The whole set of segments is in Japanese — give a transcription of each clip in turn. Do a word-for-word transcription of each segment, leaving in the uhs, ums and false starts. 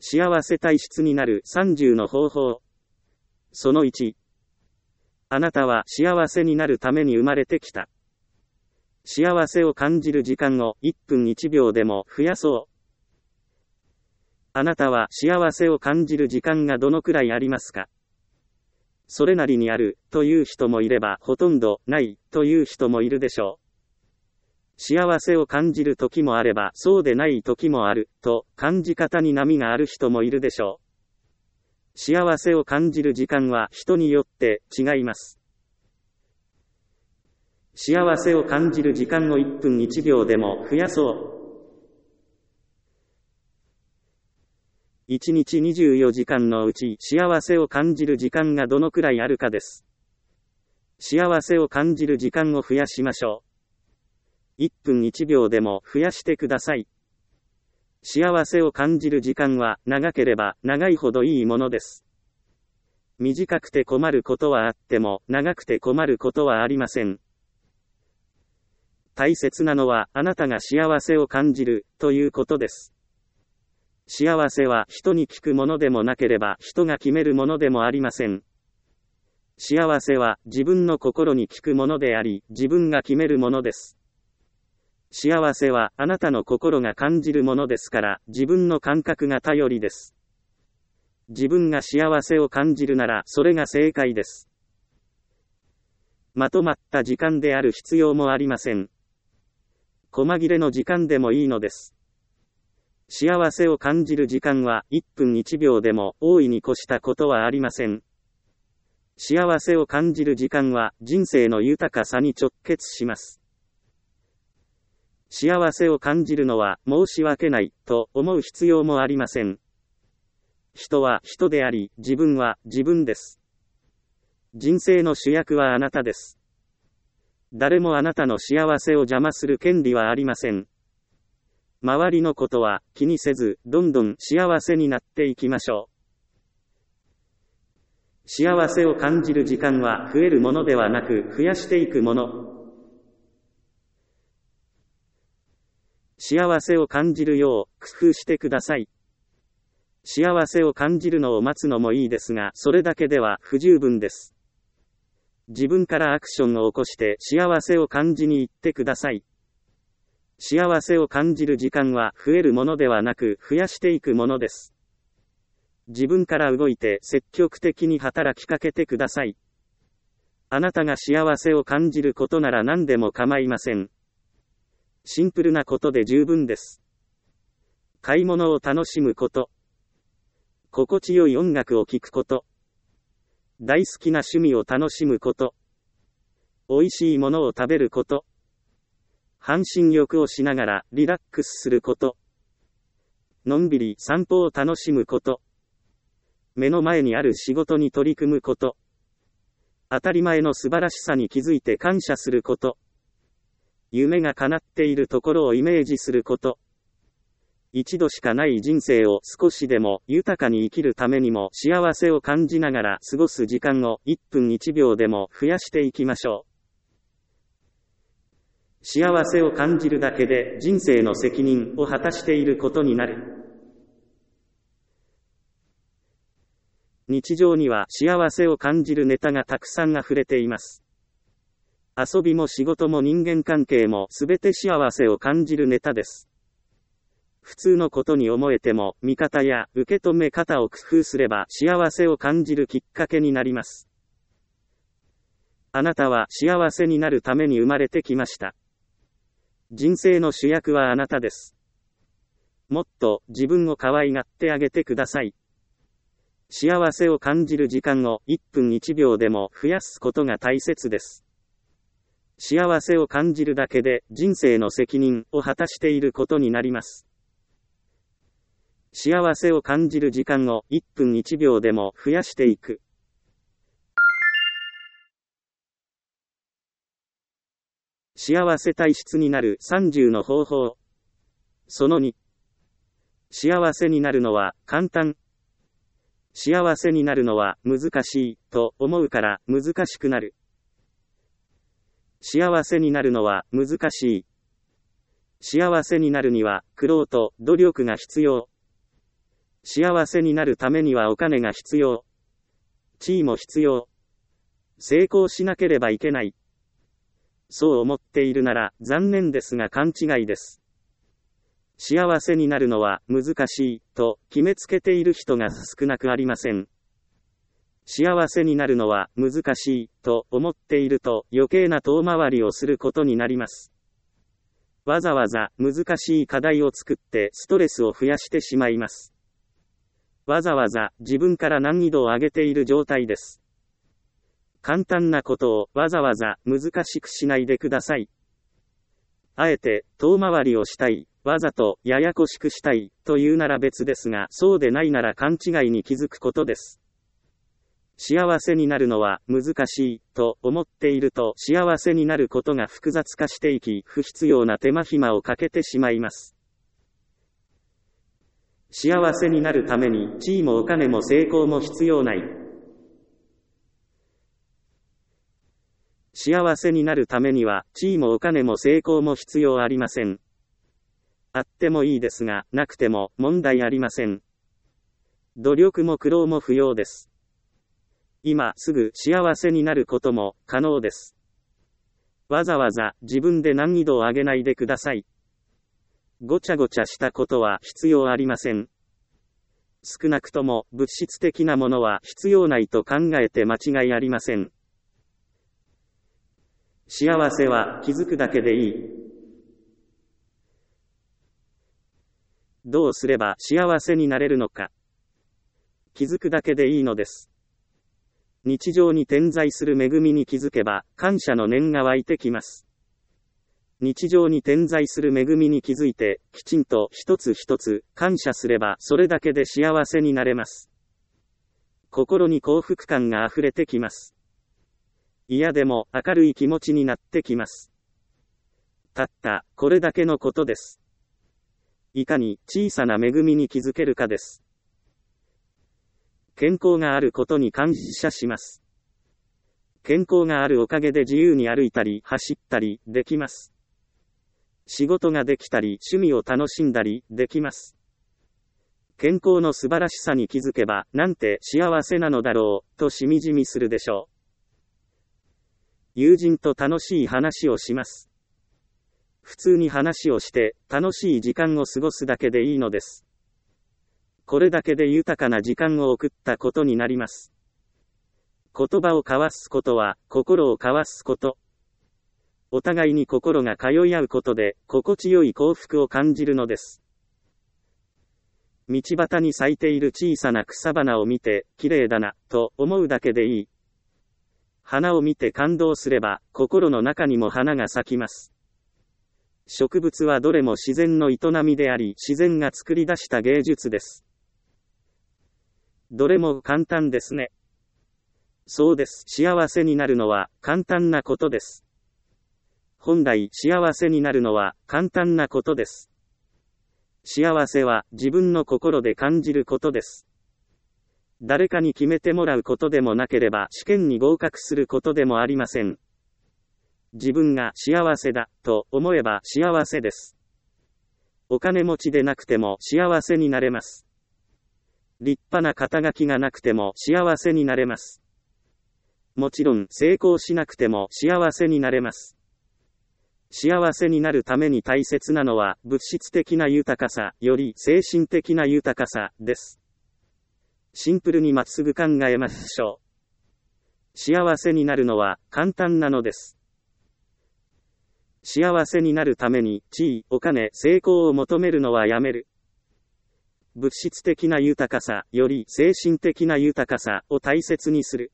幸せ体質になるさんじゅうの方法。そのいち。あなたは幸せになるために生まれてきた。幸せを感じる時間をいっぷんいちびょうでも増やそう。あなたは幸せを感じる時間がどのくらいありますか？それなりにあるという人もいれば、ほとんどないという人もいるでしょう。幸せを感じる時もあれば、そうでない時もあると感じ方に波がある人もいるでしょう。幸せを感じる時間は人によって違います。幸せを感じる時間をいっぷんいちびょうでも増やそう。いちにちにじゅうよじかんのうち幸せを感じる時間がどのくらいあるかです。幸せを感じる時間を増やしましょう。いっぷんいちびょうでも増やしてください。幸せを感じる時間は長ければ長いほどいいものです。短くて困ることはあっても長くて困ることはありません。大切なのはあなたが幸せを感じるということです。幸せは人に聞くものでもなければ人が決めるものでもありません。幸せは自分の心に聞くものであり、自分が決めるものです。幸せはあなたの心が感じるものですから、自分の感覚が頼りです。自分が幸せを感じるなら、それが正解です。まとまった時間である必要もありません。細切れの時間でもいいのです。幸せを感じる時間はいっぷんいちびょうでも大いに越したことはありません。幸せを感じる時間は人生の豊かさに直結します。幸せを感じるのは申し訳ないと思う必要もありません。人は人であり、自分は自分です。人生の主役はあなたです。誰もあなたの幸せを邪魔する権利はありません。周りのことは気にせず、どんどん幸せになっていきましょう。幸せを感じる時間は増えるものではなく、増やしていくもの。幸せを感じるよう工夫してください。幸せを感じるのを待つのもいいですが、それだけでは不十分です。自分からアクションを起こして幸せを感じに行ってください。幸せを感じる時間は増えるものではなく増やしていくものです。自分から動いて積極的に働きかけてください。あなたが幸せを感じることなら何でも構いません。シンプルなことで十分です。買い物を楽しむこと。心地よい音楽を聴くこと。大好きな趣味を楽しむこと。美味しいものを食べること。半身浴をしながらリラックスすること。のんびり散歩を楽しむこと。目の前にある仕事に取り組むこと。当たり前の素晴らしさに気づいて感謝すること。夢が叶っているところをイメージすること。一度しかない人生を少しでも豊かに生きるためにも幸せを感じながら過ごす時間をいっぷんいちびょうでも増やしていきましょう。幸せを感じるだけで人生の責任を果たしていることになる。日常には幸せを感じるネタがたくさん溢れています。遊びも仕事も人間関係もすべて幸せを感じるネタです。普通のことに思えても、見方や受け止め方を工夫すれば幸せを感じるきっかけになります。あなたは幸せになるために生まれてきました。人生の主役はあなたです。もっと自分を可愛がってあげてください。幸せを感じる時間をいっぷんいちびょうでも増やすことが大切です。幸せを感じるだけで人生の責任を果たしていることになります。幸せを感じる時間をいっぷんいちびょうでも増やしていく。幸せ体質になるさんじゅうの方法。そのに。幸せになるのは簡単。幸せになるのは難しいと思うから難しくなる。幸せになるのは難しい。幸せになるには苦労と努力が必要。 幸せになるためにはお金が必要。地位も必要。成功しなければいけない。そう思っているなら残念ですが勘違いです。幸せになるのは難しいと決めつけている人が少なくありません。幸せになるのは難しいと思っていると余計な遠回りをすることになります。わざわざ難しい課題を作ってストレスを増やしてしまいます。わざわざ自分から難易度を上げている状態です。簡単なことをわざわざ難しくしないでください。あえて遠回りをしたい、わざとややこしくしたいというなら別ですが、そうでないなら勘違いに気づくことです。幸せになるのは難しいと思っていると幸せになることが複雑化していき、不必要な手間暇をかけてしまいます。幸せになるために地位もお金も成功も必要ない。幸せになるためには地位もお金も成功も必要ありません。あってもいいですが、なくても問題ありません。努力も苦労も不要です。今すぐ幸せになることも可能です。わざわざ自分で難易度を上げないでください。ごちゃごちゃしたことは必要ありません。少なくとも物質的なものは必要ないと考えて間違いありません。幸せは気づくだけでいい。どうすれば幸せになれるのか。気づくだけでいいのです。日常に点在する恵みに気づけば感謝の念が湧いてきます。日常に点在する恵みに気づいて、きちんと一つ一つ感謝すればそれだけで幸せになれます。心に幸福感があふれてきます。嫌でも明るい気持ちになってきます。たったこれだけのことです。いかに小さな恵みに気づけるかです。健康があることに感謝します。健康があるおかげで自由に歩いたり走ったりできます。仕事ができたり趣味を楽しんだりできます。健康の素晴らしさに気づけばなんて幸せなのだろうとしみじみするでしょう。友人と楽しい話をします。普通に話をして楽しい時間を過ごすだけでいいのです。これだけで豊かな時間を送ったことになります。言葉を交わすことは心を交わすこと。お互いに心が通い合うことで心地よい幸福を感じるのです。道端に咲いている小さな草花を見て綺麗だなと思うだけでいい。花を見て感動すれば心の中にも花が咲きます。植物はどれも自然の営みであり、自然が作り出した芸術です。どれも簡単ですね。そうです。幸せになるのは簡単なことです。本来幸せになるのは簡単なことです。幸せは自分の心で感じることです。誰かに決めてもらうことでもなければ試験に合格することでもありません。自分が幸せだと思えば幸せです。お金持ちでなくても幸せになれます。立派な肩書きがなくても幸せになれます。もちろん成功しなくても幸せになれます。幸せになるために大切なのは物質的な豊かさより精神的な豊かさです。シンプルにまっすぐ考えましょう。幸せになるのは簡単なのです。幸せになるために地位、お金、成功を求めるのはやめる。物質的な豊かさより精神的な豊かさを大切にする。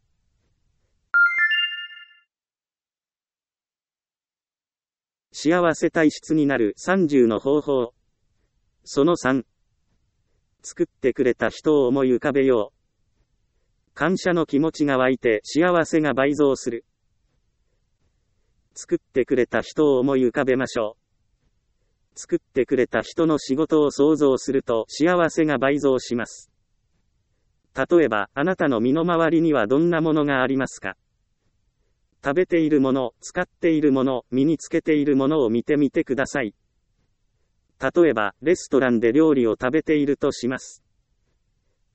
幸せ体質になるさんじゅうの方法。そのさん。作ってくれた人を思い浮かべよう。感謝の気持ちが湧いて幸せが倍増する。作ってくれた人を思い浮かべましょう。作ってくれた人の仕事を想像すると幸せが倍増します。例えば、あなたの身の回りにはどんなものがありますか？食べているもの、使っているもの、身につけているものを見てみてください。例えば、レストランで料理を食べているとします。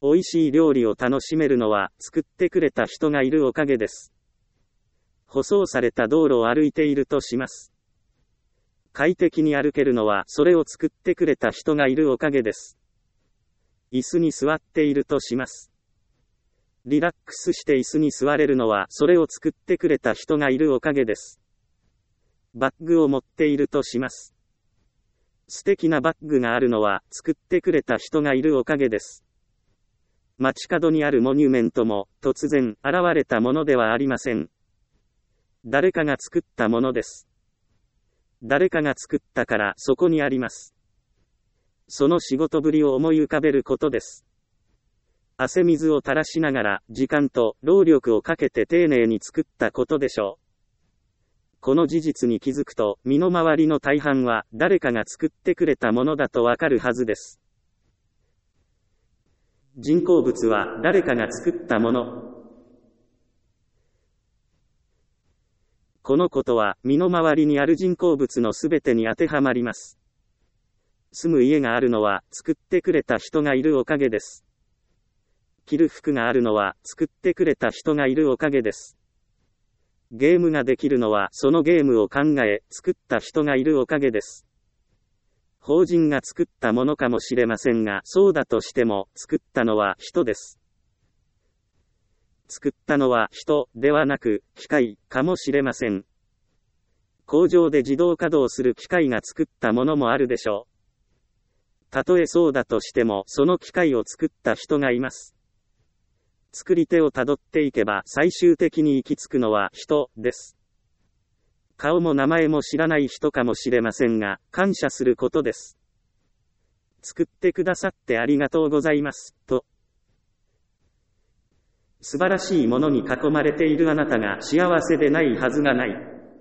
美味しい料理を楽しめるのは作ってくれた人がいるおかげです。舗装された道路を歩いているとします。快適に歩けるのはそれを作ってくれた人がいるおかげです。椅子に座っているとします。リラックスして椅子に座れるのはそれを作ってくれた人がいるおかげです。バッグを持っているとします。素敵なバッグがあるのは作ってくれた人がいるおかげです。街角にあるモニュメントも突然現れたものではありません。誰かが作ったものです。誰かが作ったからそこにあります。その仕事ぶりを思い浮かべることです。汗水を垂らしながら時間と労力をかけて丁寧に作ったことでしょう。この事実に気づくと身の回りの大半は誰かが作ってくれたものだとわかるはずです。人工物は誰かが作ったもの。このことは身の回りにある人工物のすべてに当てはまります。住む家があるのは作ってくれた人がいるおかげです。着る服があるのは作ってくれた人がいるおかげです。ゲームができるのはそのゲームを考え作った人がいるおかげです。法人が作ったものかもしれませんが、そうだとしても作ったのは人です。作ったのは人ではなく機械かもしれません。工場で自動稼働する機械が作ったものもあるでしょう。たとえそうだとしてもその機械を作った人がいます。作り手をたどっていけば最終的に行き着くのは人です。顔も名前も知らない人かもしれませんが、感謝することです。作ってくださってありがとうございます、と。素晴らしいものに囲まれているあなたが幸せでないはずがない。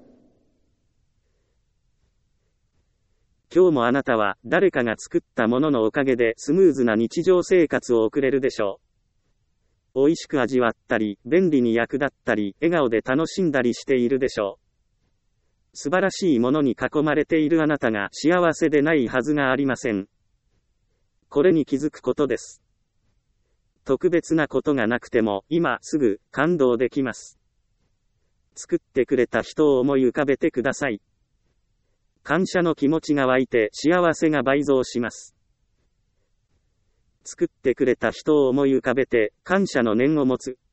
今日もあなたは誰かが作ったもののおかげでスムーズな日常生活を送れるでしょう。美味しく味わったり、便利に役立ったり、笑顔で楽しんだりしているでしょう。素晴らしいものに囲まれているあなたが幸せでないはずがありません。これに気づくことです。特別なことがなくても、今すぐ感動できます。作ってくれた人を思い浮かべてください。感謝の気持ちが湧いて幸せが倍増します。作ってくれた人を思い浮かべて感謝の念を持つ。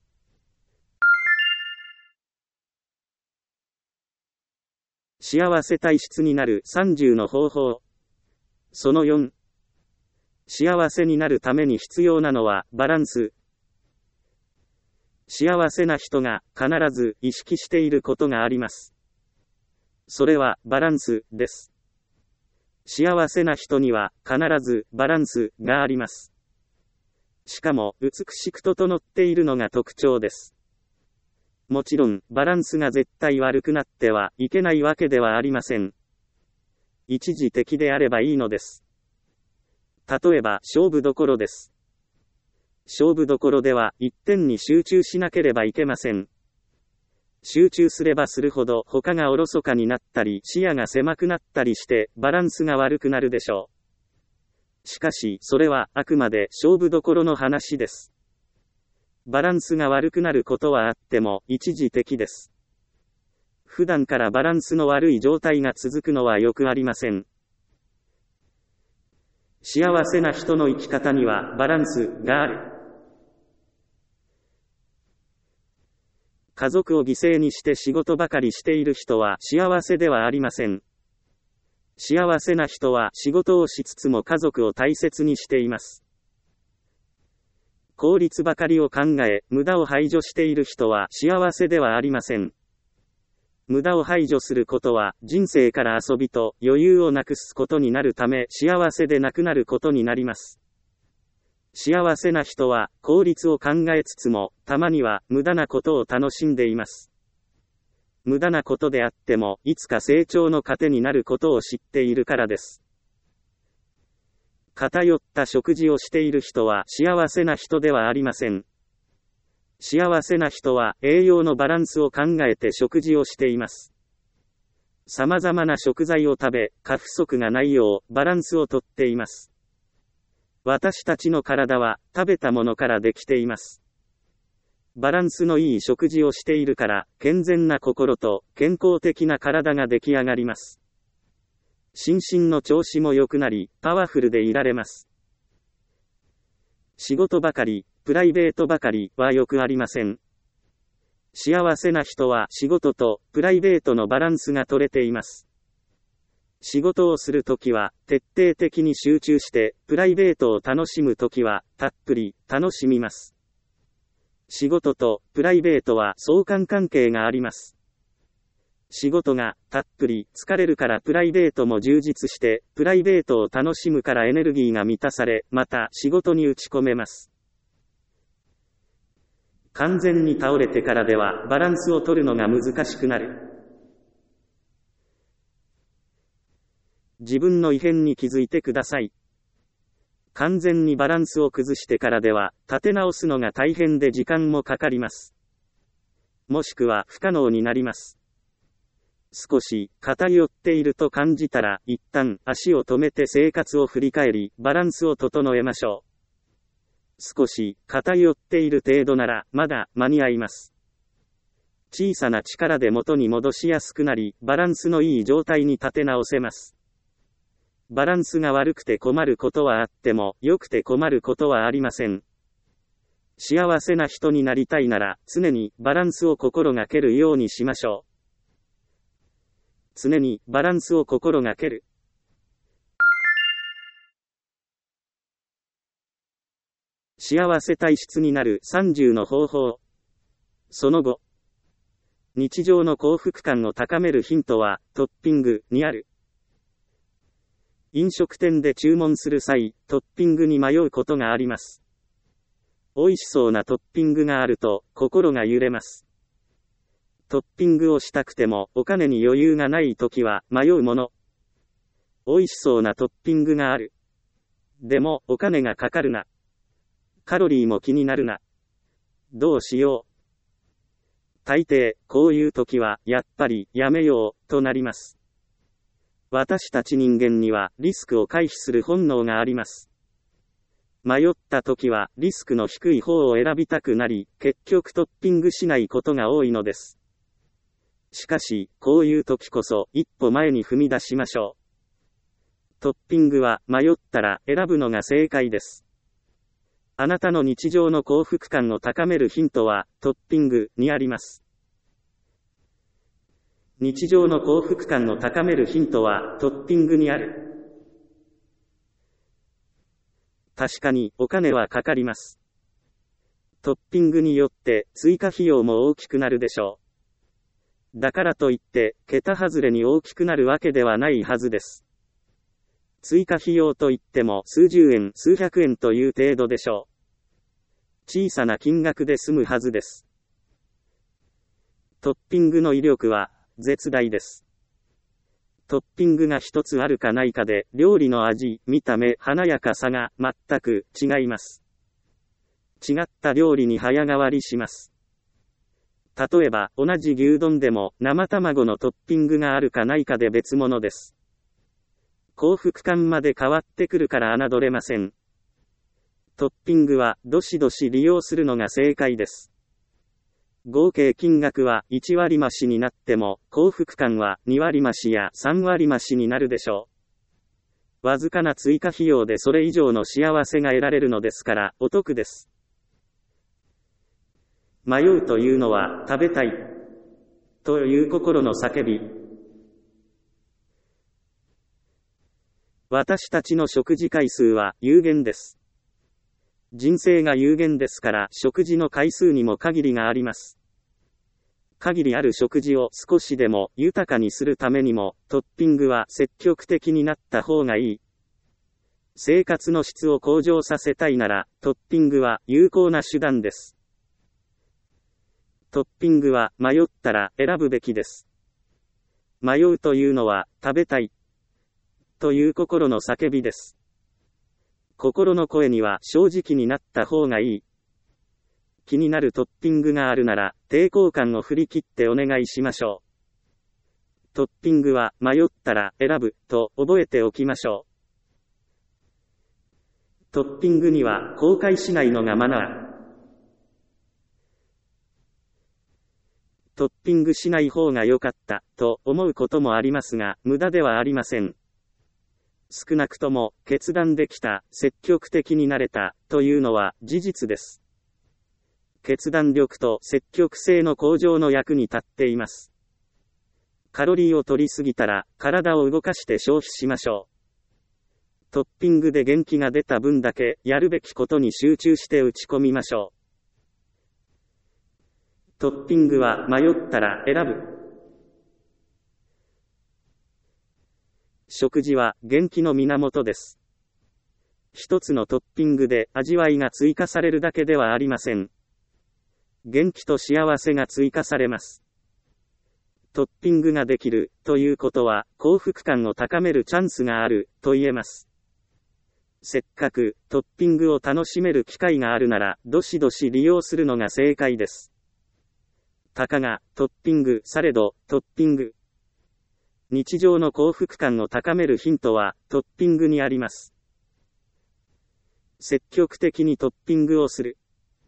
幸せ体質になるさんじゅうの方法。そのよん。幸せになるために必要なのはバランス。幸せな人が必ず意識していることがあります。それはバランスです。幸せな人には必ずバランスがあります。しかも美しく整っているのが特徴です。もちろんバランスが絶対悪くなってはいけないわけではありません。一時的であればいいのです。例えば勝負どころです。勝負どころでは一点に集中しなければいけません。集中すればするほど他がおろそかになったり視野が狭くなったりしてバランスが悪くなるでしょう。しかしそれはあくまで勝負どころの話です。バランスが悪くなることはあっても一時的です。普段からバランスの悪い状態が続くのはよくありません。幸せな人の生き方にはバランスがある。家族を犠牲にして仕事ばかりしている人は幸せではありません。幸せな人は仕事をしつつも家族を大切にしています。効率ばかりを考え、無駄を排除している人は幸せではありません。無駄を排除することは人生から遊びと余裕をなくすことになるため幸せでなくなることになります。幸せな人は効率を考えつつもたまには無駄なことを楽しんでいます。無駄なことであってもいつか成長の糧になることを知っているからです。偏った食事をしている人は幸せな人ではありません。幸せな人は栄養のバランスを考えて食事をしています。様々な食材を食べ、過不足がないようバランスをとっています。 私たちの体は食べたものからできています。バランスのいい食事をしているから、健全な心と健康的な体が出来上がります。心身の調子も良くなり、パワフルでいられます。仕事ばかり、プライベートばかりはよくありません。幸せな人は仕事とプライベートのバランスが取れています。仕事をするときは徹底的に集中して、プライベートを楽しむときはたっぷり楽しみます。仕事とプライベートは相関関係があります。仕事がたっぷり疲れるからプライベートも充実して、プライベートを楽しむからエネルギーが満たされ、また仕事に打ち込めます。完全に倒れてからではバランスを取るのが難しくなる。自分の異変に気づいてください。完全にバランスを崩してからでは、立て直すのが大変で時間もかかります。もしくは不可能になります。少し偏っていると感じたら、一旦足を止めて生活を振り返り、バランスを整えましょう。少し偏っている程度なら、まだ間に合います。小さな力で元に戻しやすくなり、バランスのいい状態に立て直せます。バランスが悪くて困ることはあっても、良くて困ることはありません。幸せな人になりたいなら、常にバランスを心がけるようにしましょう。常にバランスを心がける。幸せ体質になるさんじゅうの方法。その後、日常の幸福感を高めるヒントは、トッピングにある。飲食店で注文する際、トッピングに迷うことがあります。美味しそうなトッピングがあると、心が揺れます。トッピングをしたくても、お金に余裕がないときは、迷うもの。美味しそうなトッピングがある。でも、お金がかかるな。カロリーも気になるな。どうしよう。大抵、こういう時は、やっぱり、やめよう、となります。私たち人間には、リスクを回避する本能があります。迷った時は、リスクの低い方を選びたくなり、結局トッピングしないことが多いのです。しかし、こういう時こそ、一歩前に踏み出しましょう。トッピングは、迷ったら、選ぶのが正解です。あなたの日常の幸福感を高めるヒントは、トッピングにあります。日常の幸福感を高めるヒントは、トッピングにある。確かに、お金はかかります。トッピングによって、追加費用も大きくなるでしょう。だからといって、桁外れに大きくなるわけではないはずです。追加費用といっても、数十円、数百円という程度でしょう。小さな金額で済むはずです。トッピングの威力は、絶大です。トッピングが一つあるかないかで、料理の味、見た目、華やかさが全く違います。違った料理に早変わりします。例えば、同じ牛丼でも、生卵のトッピングがあるかないかで別物です。幸福感まで変わってくるから侮れません。トッピングは、どしどし利用するのが正解です。合計金額はいち割増しになっても、幸福感はに割増しやさん割増しになるでしょう。わずかな追加費用でそれ以上の幸せが得られるのですから、お得です。迷うというのは、食べたい。という心の叫び。私たちの食事回数は有限です。人生が有限ですから、食事の回数にも限りがあります。限りある食事を少しでも豊かにするためにも、トッピングは積極的になった方がいい。生活の質を向上させたいなら、トッピングは有効な手段です。トッピングは迷ったら選ぶべきです。迷うというのは、食べたい。という心の叫びです。心の声には正直になった方がいい。気になるトッピングがあるなら、抵抗感を振り切ってお願いしましょう。トッピングは迷ったら選ぶと覚えておきましょう。 トッピングには後悔しないのがマナー。トッピングしない方が良かった、と思うこともありますが、無駄ではありません。少なくとも、決断できた、積極的になれた、というのは事実です。決断力と積極性の向上の役に立っています。カロリーを摂りすぎたら、体を動かして消費しましょう。トッピングで元気が出た分だけ、やるべきことに集中して打ち込みましょう。トッピングは迷ったら選ぶ。食事は元気の源です。一つのトッピングで味わいが追加されるだけではありません。元気と幸せが追加されます。トッピングができるということは幸福感を高めるチャンスがあると言えます。せっかくトッピングを楽しめる機会があるならどしどし利用するのが正解です。たかがトッピングされどトッピング。日常の幸福感を高めるヒントはトッピングにあります。積極的にトッピングをする。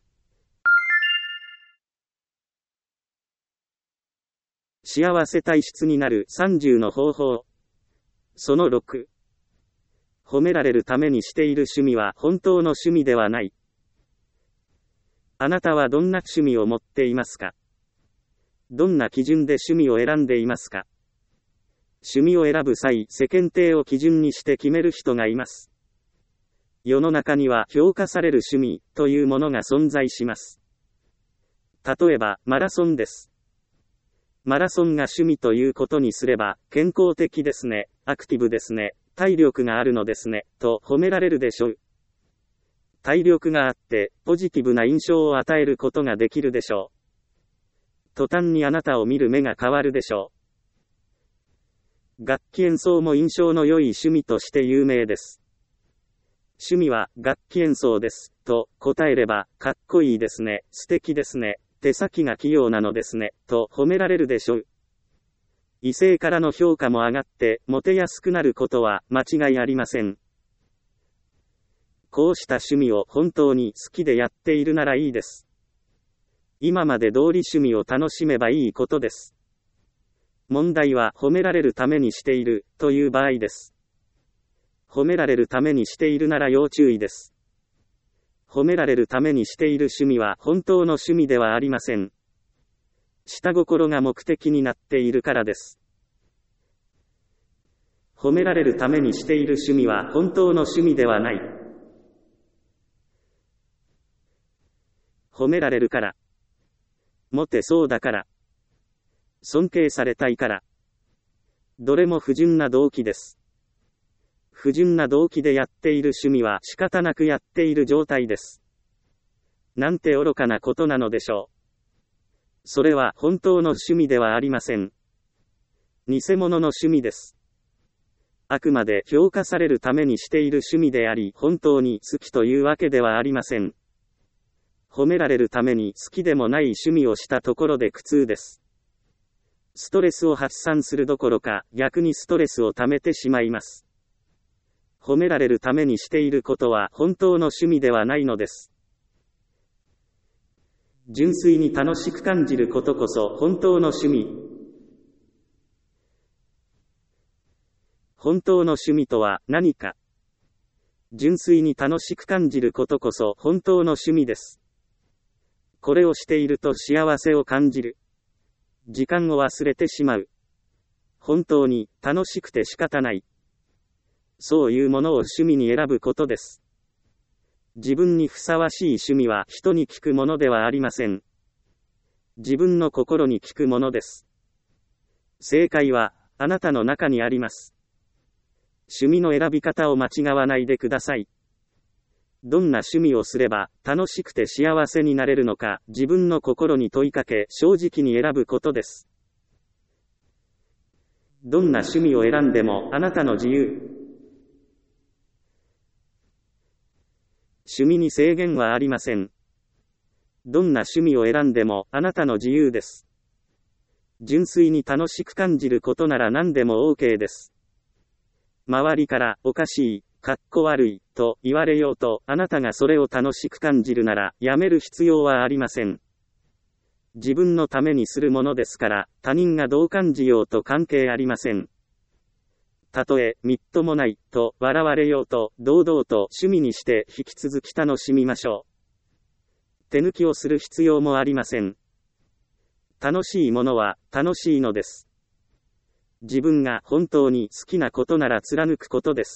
幸せ体質になるさんじゅうの方法。そのろく。褒められるためにしている趣味は本当の趣味ではない。あなたはどんな趣味を持っていますか？どんな基準で趣味を選んでいますか？趣味を選ぶ際、世間体を基準にして決める人がいます。世の中には評価される趣味というものが存在します。例えば、マラソンです。マラソンが趣味ということにすれば、健康的ですね、アクティブですね、体力があるのですね、と褒められるでしょう。体力があって、ポジティブな印象を与えることができるでしょう。途端にあなたを見る目が変わるでしょう。楽器演奏も印象の良い趣味として有名です。趣味は楽器演奏です、と答えれば、かっこいいですね、素敵ですね、手先が器用なのですね、と褒められるでしょう。異性からの評価も上がって、モテやすくなることは間違いありません。こうした趣味を本当に好きでやっているならいいです。今まで通り趣味を楽しめばいいことです。問題は褒められるためにしているという場合です。褒められるためにしているなら要注意です。褒められるためにしている趣味は本当の趣味ではありません。下心が目的になっているからです。褒められるためにしている趣味は本当の趣味ではない。褒められるから。モテそうだから。尊敬されたいから。どれも不純な動機です。不純な動機でやっている趣味は仕方なくやっている状態です。なんて愚かなことなのでしょう。それは本当の趣味ではありません。偽物の趣味です。あくまで評価されるためにしている趣味であり、本当に好きというわけではありません。褒められるために好きでもない趣味をしたところで苦痛です。ストレスを発散するどころか、逆にストレスを溜めてしまいます。褒められるためにしていることは本当の趣味ではないのです。純粋に楽しく感じることこそ本当の趣味。本当の趣味とは何か。純粋に楽しく感じることこそ本当の趣味です。これをしていると幸せを感じる。時間を忘れてしまう。本当に楽しくて仕方ない。そういうものを趣味に選ぶことです。自分にふさわしい趣味は人に聞くものではありません。自分の心に聞くものです。正解はあなたの中にあります。趣味の選び方を間違わないでください。どんな趣味をすれば楽しくて幸せになれるのか、自分の心に問いかけ正直に選ぶことです。どんな趣味を選んでもあなたの自由。趣味に制限はありません。どんな趣味を選んでもあなたの自由です。純粋に楽しく感じることなら何でも OK です。周りからおかしいかっこ悪い、と言われようと、あなたがそれを楽しく感じるなら、やめる必要はありません。自分のためにするものですから、他人がどう感じようと関係ありません。たとえ、みっともない、と笑われようと、堂々と趣味にして引き続き楽しみましょう。手抜きをする必要もありません。楽しいものは、楽しいのです。自分が本当に好きなことなら貫くことです。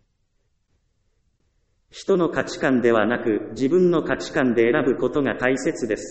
人の価値観ではなく、自分の価値観で選ぶことが大切です。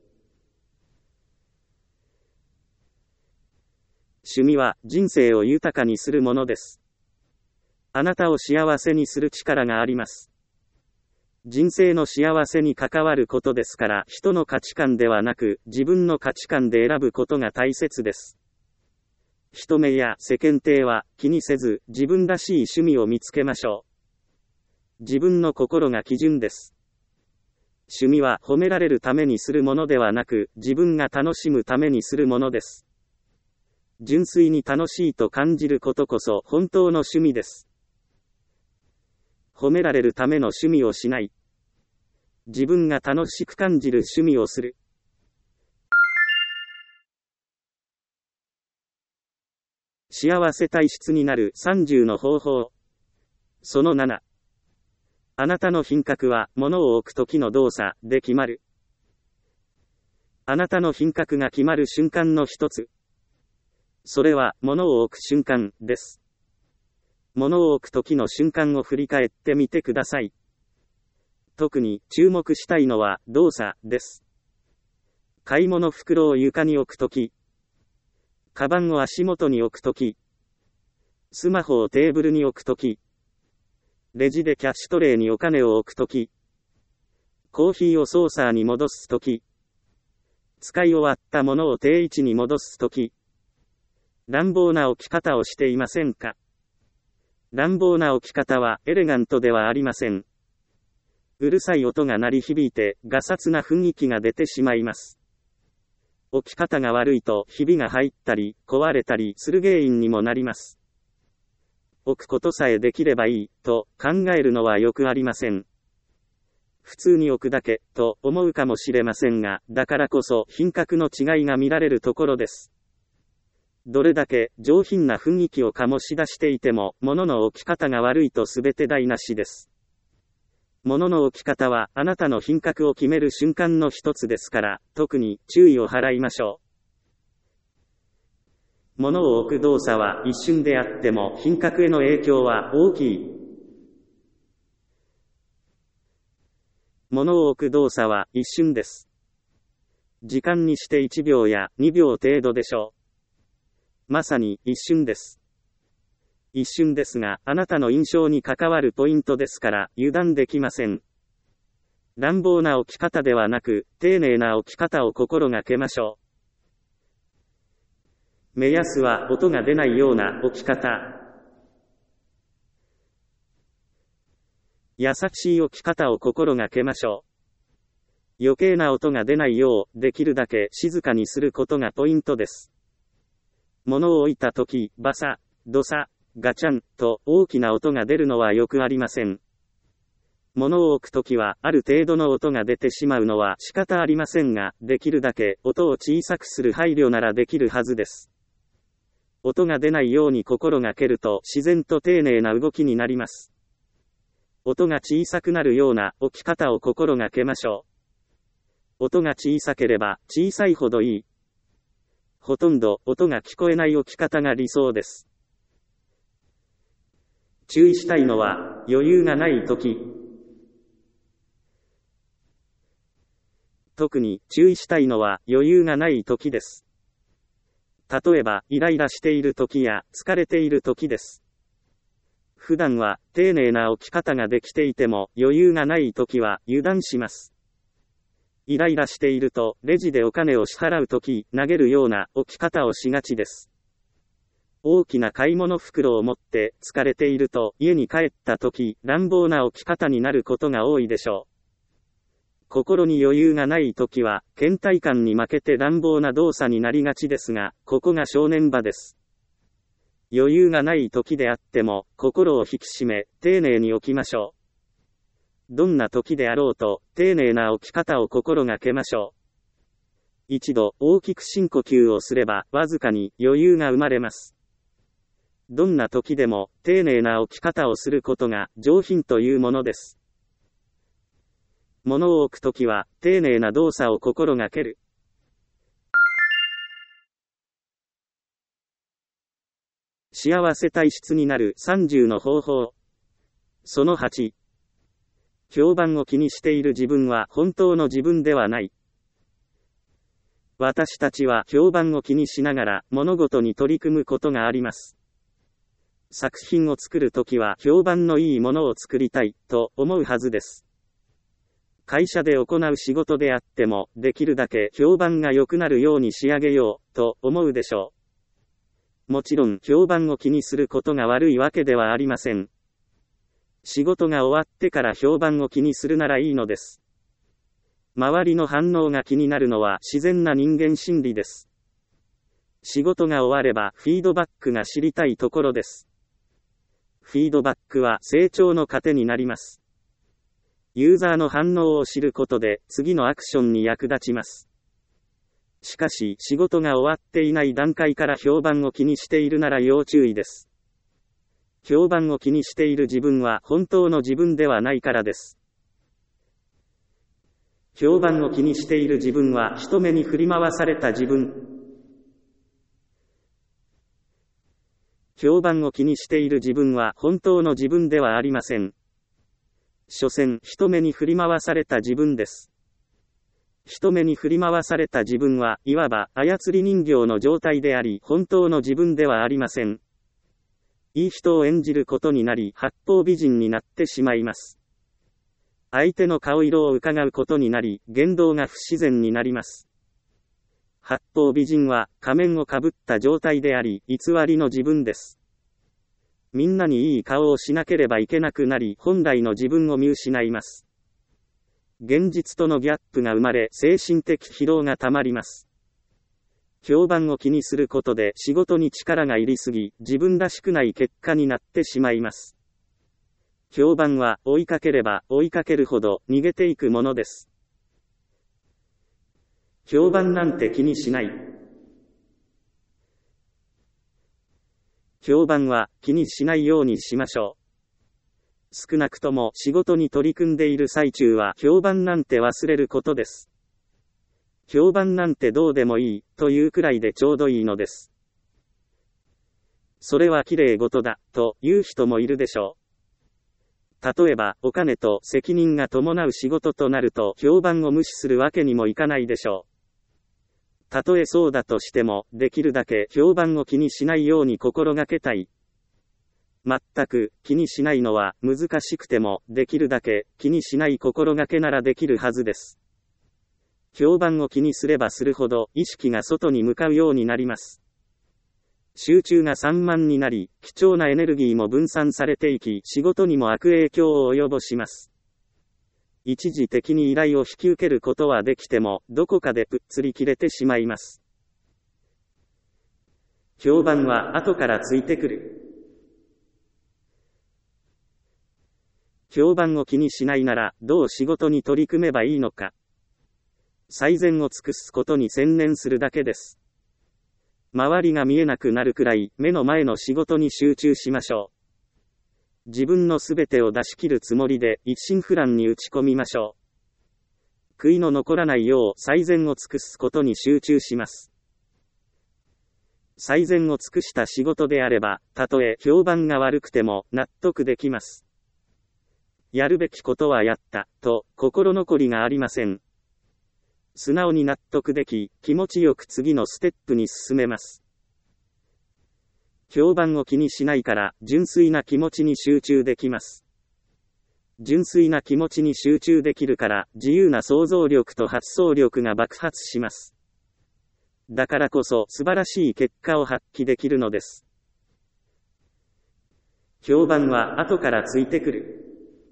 趣味は人生を豊かにするものです。あなたを幸せにする力があります。人生の幸せに関わることですから、人の価値観ではなく、自分の価値観で選ぶことが大切です。人目や世間体は気にせず、自分らしい趣味を見つけましょう。自分の心が基準です。趣味は褒められるためにするものではなく、自分が楽しむためにするものです。純粋に楽しいと感じることこそ本当の趣味です。褒められるための趣味をしない。自分が楽しく感じる趣味をする。幸せ体質になるさんじゅうの方法。そのなな。あなたの品格は物を置くときの動作で決まる。あなたの品格が決まる瞬間の一つ。それは物を置く瞬間です。物を置くときの瞬間を振り返ってみてください。特に注目したいのは動作です。買い物袋を床に置くとき、カバンを足元に置くとき、スマホをテーブルに置くとき、レジでキャッシュトレーにお金を置くとき、コーヒーをソーサーに戻すとき、使い終わったものを定位置に戻すとき、乱暴な置き方をしていませんか？乱暴な置き方はエレガントではありません。うるさい音が鳴り響いて、ガサツな雰囲気が出てしまいます。置き方が悪いと、ひびが入ったり、壊れたりする原因にもなります。置くことさえできればいい、と考えるのはよくありません。普通に置くだけ、と思うかもしれませんが、だからこそ品格の違いが見られるところです。どれだけ上品な雰囲気を醸し出していても、物の置き方が悪いと全て台無しです。物の置き方はあなたの品格を決める瞬間の一つですから、特に注意を払いましょう。物を置く動作は一瞬であっても、品格への影響は大きい。物を置く動作は一瞬です。時間にしていちびょうやにびょう程度でしょう。まさに一瞬です。一瞬ですが、あなたの印象に関わるポイントですから、油断できません。乱暴な置き方ではなく、丁寧な置き方を心がけましょう。目安は音が出ないような置き方。優しい置き方を心がけましょう。余計な音が出ないよう、できるだけ静かにすることがポイントです。物を置いたとき、バサ、ドサ、ガチャンと大きな音が出るのはよくありません。物を置くときはある程度の音が出てしまうのは仕方ありませんが、できるだけ音を小さくする配慮ならできるはずです。音が出ないように心がけると自然と丁寧な動きになります。音が小さくなるような置き方を心がけましょう。音が小さければ小さいほどいい。ほとんど音が聞こえない置き方が理想です。注意したいのは余裕がないとき。特に注意したいのは余裕がないときです。例えばイライラしているときや疲れているときです。普段は丁寧な置き方ができていても余裕がないときは油断します。イライラしていると、レジでお金を支払うとき、投げるような置き方をしがちです。大きな買い物袋を持って疲れていると、家に帰ったとき、乱暴な置き方になることが多いでしょう。心に余裕がないときは、倦怠感に負けて乱暴な動作になりがちですが、ここが正念場です。 余裕がない時であっても、心を引き締め、丁寧に置きましょう。どんな時であろうと、丁寧な置き方を心がけましょう。一度、大きく深呼吸をすれば、わずかに余裕が生まれます。どんな時でも、丁寧な置き方をすることが、上品というものです。物を置くときは、丁寧な動作を心がける。幸せ体質になるさんじゅうの方法。そのはち。評判を気にしている自分は本当の自分ではない。私たちは評判を気にしながら物事に取り組むことがあります。作品を作るときは評判のいいものを作りたいと思うはずです。会社で行う仕事であっても、できるだけ評判が良くなるように仕上げようと思うでしょう。もちろん評判を気にすることが悪いわけではありません。仕事が終わってから評判を気にするならいいのです。周りの反応が気になるのは自然な人間心理です。仕事が終わればフィードバックが知りたいところです。フィードバックは成長の糧になります。ユーザーの反応を知ることで次のアクションに役立ちます。しかし仕事が終わっていない段階から評判を気にしているなら要注意です。評判を気にしている自分は本当の自分ではないからです。評判を気にしている自分は人目に振り回された自分。評判を気にしている自分は本当の自分ではありません。所詮人目に振り回された自分です。人目に振り回された自分はいわば操り人形の状態であり、本当の自分ではありません。いい人を演じることになり、八方美人になってしまいます。相手の顔色を伺うことになり、言動が不自然になります。八方美人は仮面をかぶった状態であり、偽りの自分です。みんなにいい顔をしなければいけなくなり、本来の自分を見失います。現実とのギャップが生まれ、精神的疲労がたまります。評判を気にすることで仕事に力が入りすぎ、自分らしくない結果になってしまいます。評判は追いかければ追いかけるほど逃げていくものです。評判なんて気にしない。評判は気にしないようにしましょう。少なくとも仕事に取り組んでいる最中は評判なんて忘れることです。評判なんてどうでもいいというくらいでちょうどいいのです。それは綺麗事だという人もいるでしょう。例えばお金と責任が伴う仕事となると評判を無視するわけにもいかないでしょう。たとえそうだとしても、できるだけ評判を気にしないように心がけたい。全く気にしないのは難しくても、できるだけ気にしない心がけならできるはずです。評判を気にすればするほど意識が外に向かうようになります。集中が散漫になり、貴重なエネルギーも分散されていき、仕事にも悪影響を及ぼします。一時的に依頼を引き受けることはできても、どこかでぷっつり切れてしまいます。評判は後からついてくる。評判を気にしないなら、どう仕事に取り組めばいいのか。最善を尽くすことに専念するだけです。周りが見えなくなるくらい、目の前の仕事に集中しましょう。自分のすべてを出し切るつもりで一心不乱に打ち込みましょう。悔いの残らないよう最善を尽くすことに集中します。最善を尽くした仕事であれば、たとえ評判が悪くても納得できます。やるべきことはやった、と心残りがありません。素直に納得でき、気持ちよく次のステップに進めます。評判を気にしないから、純粋な気持ちに集中できます。純粋な気持ちに集中できるから、自由な想像力と発想力が爆発します。だからこそ素晴らしい結果を発揮できるのです。評判は後からついてくる。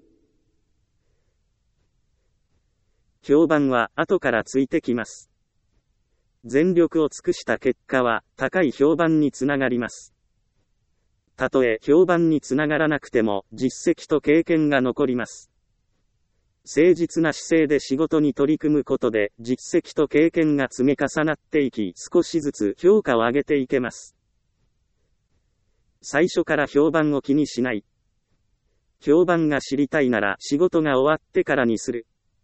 評判は後からついてきます。全力を尽くした結果は高い評判につながります。 たとえ評判につながらなくても実績と経験が残ります。誠実な姿勢で仕事に取り組むことで実績と経験が積み重なっていき、少しずつ評価を上げていけます。最初から評判を気にしない。評判が知りたいなら仕事が終わってからにする。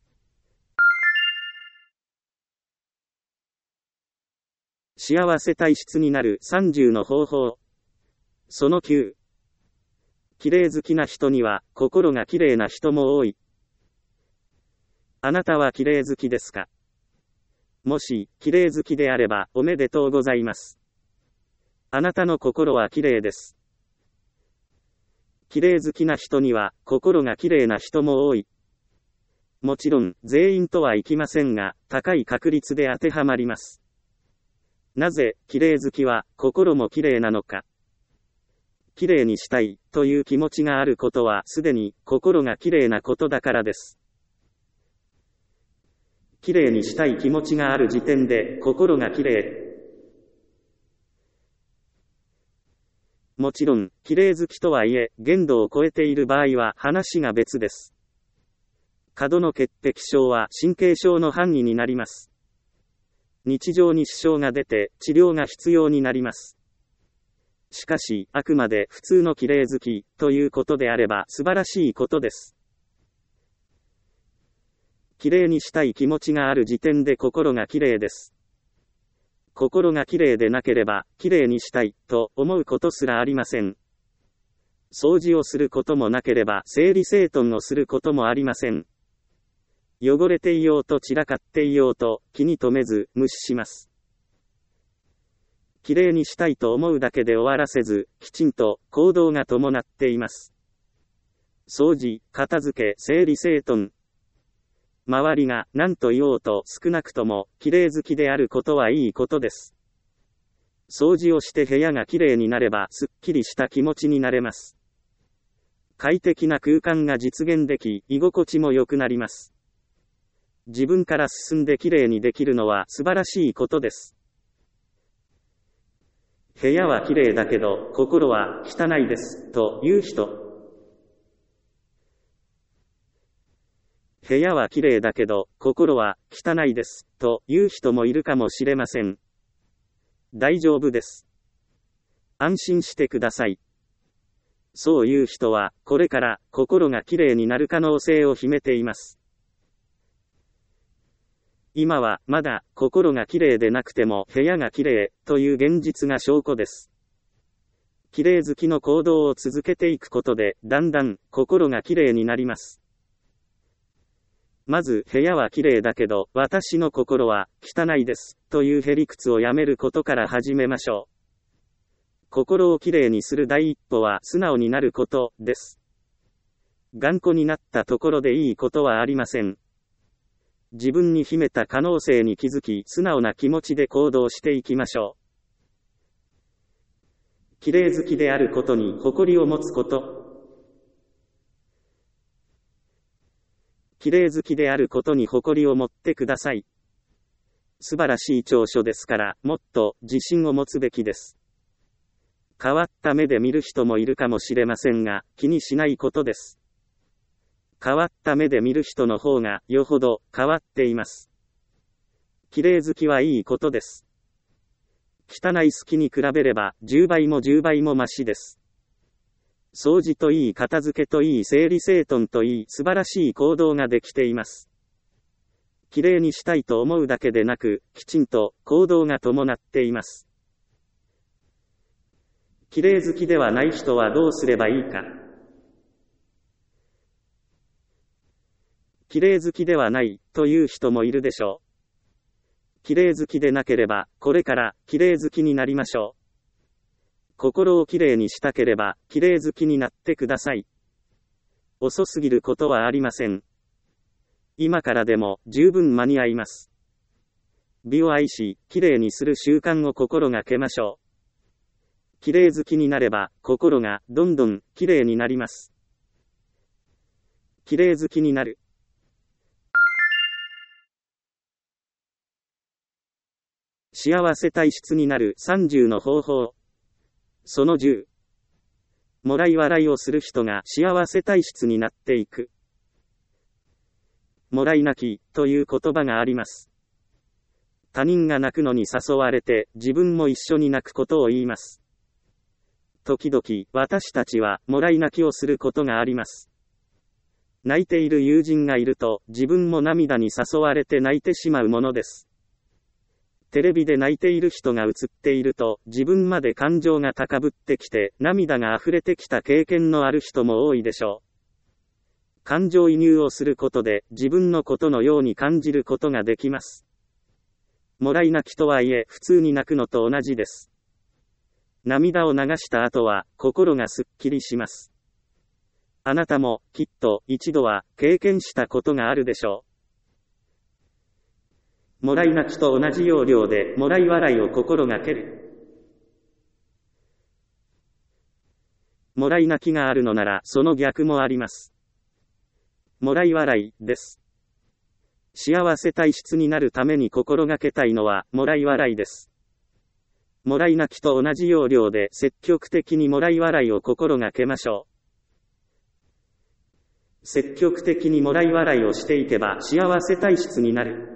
幸せ体質になるさんじゅうの方法。そのきゅう。綺麗好きな人には心が綺麗な人も多い。あなたは綺麗好きですか？もし、綺麗好きであればおめでとうございます。あなたの心は綺麗です。綺麗好きな人には心が綺麗な人も多い。もちろん、全員とはいきませんが、高い確率で当てはまります。なぜ、綺麗好きは心も綺麗なのか。綺麗にしたいという気持ちがあることはすでに心が綺麗なことだからです。綺麗にしたい気持ちがある時点で心が綺麗。もちろん、綺麗好きとはいえ、限度を超えている場合は話が別です。過度の潔癖症は神経症の範囲になります。日常に支障が出て治療が必要になります。しかし、あくまで普通の綺麗好きということであれば素晴らしいことです。綺麗にしたい気持ちがある時点で心が綺麗です。心が綺麗でなければ、綺麗にしたいと思うことすらありません。掃除をすることもなければ整理整頓をすることもありません。汚れていようと散らかっていようと気に留めず無視します。きれいにしたいと思うだけで終わらせず、きちんと行動が伴っています。掃除、片付け、整理整頓。周りが何と言おうと少なくともきれい好きであることはいいことです。掃除をして部屋がきれいになればすっきりした気持ちになれます。快適な空間が実現でき、居心地も良くなります。自分から進んできれいにできるのは素晴らしいことです。部屋はきれいだけど心は汚いですという人。部屋はきれいだけど心は汚いですという人もいるかもしれません。大丈夫です。安心してください。そういう人はこれから心がきれいになる可能性を秘めています。今はまだ心がきれいでなくても部屋がきれいという現実が証拠です。きれい好きの行動を続けていくことでだんだん心がきれいになります。まず部屋はきれいだけど私の心は汚いですというへりくつをやめることから始めましょう。心をきれいにする第一歩は素直になることです。頑固になったところでいいことはありません。自分に秘めた可能性に気づき、素直な気持ちで行動していきましょう。綺麗好きであることに誇りを持つこと。綺麗好きであることに誇りを持ってください。素晴らしい長所ですから、もっと自信を持つべきです。変わった目で見る人もいるかもしれませんが、気にしないことです。変わった目で見る人の方がよほど変わっています。綺麗好きはいいことです。汚い好きに比べればじゅうばいもじゅうばいもマシです。掃除といい、片付けといい、整理整頓といい、素晴らしい行動ができています。綺麗にしたいと思うだけでなく、きちんと行動が伴っています。綺麗好きではない人はどうすればいいか。綺麗好きではないという人もいるでしょう。綺麗好きでなければ、これから綺麗好きになりましょう。心を綺麗にしたければ、綺麗好きになってください。遅すぎることはありません。今からでも十分間に合います。美を愛し、綺麗にする習慣を心がけましょう。綺麗好きになれば、心がどんどん綺麗になります。綺麗好きになる。幸せ体質になるさんじゅうの方法。そのじゅう。 もらい笑いをする人が幸せ体質になっていく。もらい泣きという言葉があります。他人が泣くのに誘われて自分も一緒に泣くことを言います。時々私たちはもらい泣きをすることがあります。泣いている友人がいると自分も涙に誘われて泣いてしまうものです。テレビで泣いている人が映っていると自分まで感情が高ぶってきて涙が溢れてきた経験のある人も多いでしょう。感情移入をすることで自分のことのように感じることができます。もらい泣きとはいえ普通に泣くのと同じです。涙を流した後は心がすっきりします。あなたもきっと一度は経験したことがあるでしょう。もらい泣きと同じ要領でもらい笑いを心がける。もらい泣きがあるのならその逆もあります。もらい笑いです。幸せ体質になるために心がけたいのはもらい笑いです。もらい泣きと同じ要領で積極的にもらい笑いを心がけましょう。積極的にもらい笑いをしていけば幸せ体質になる。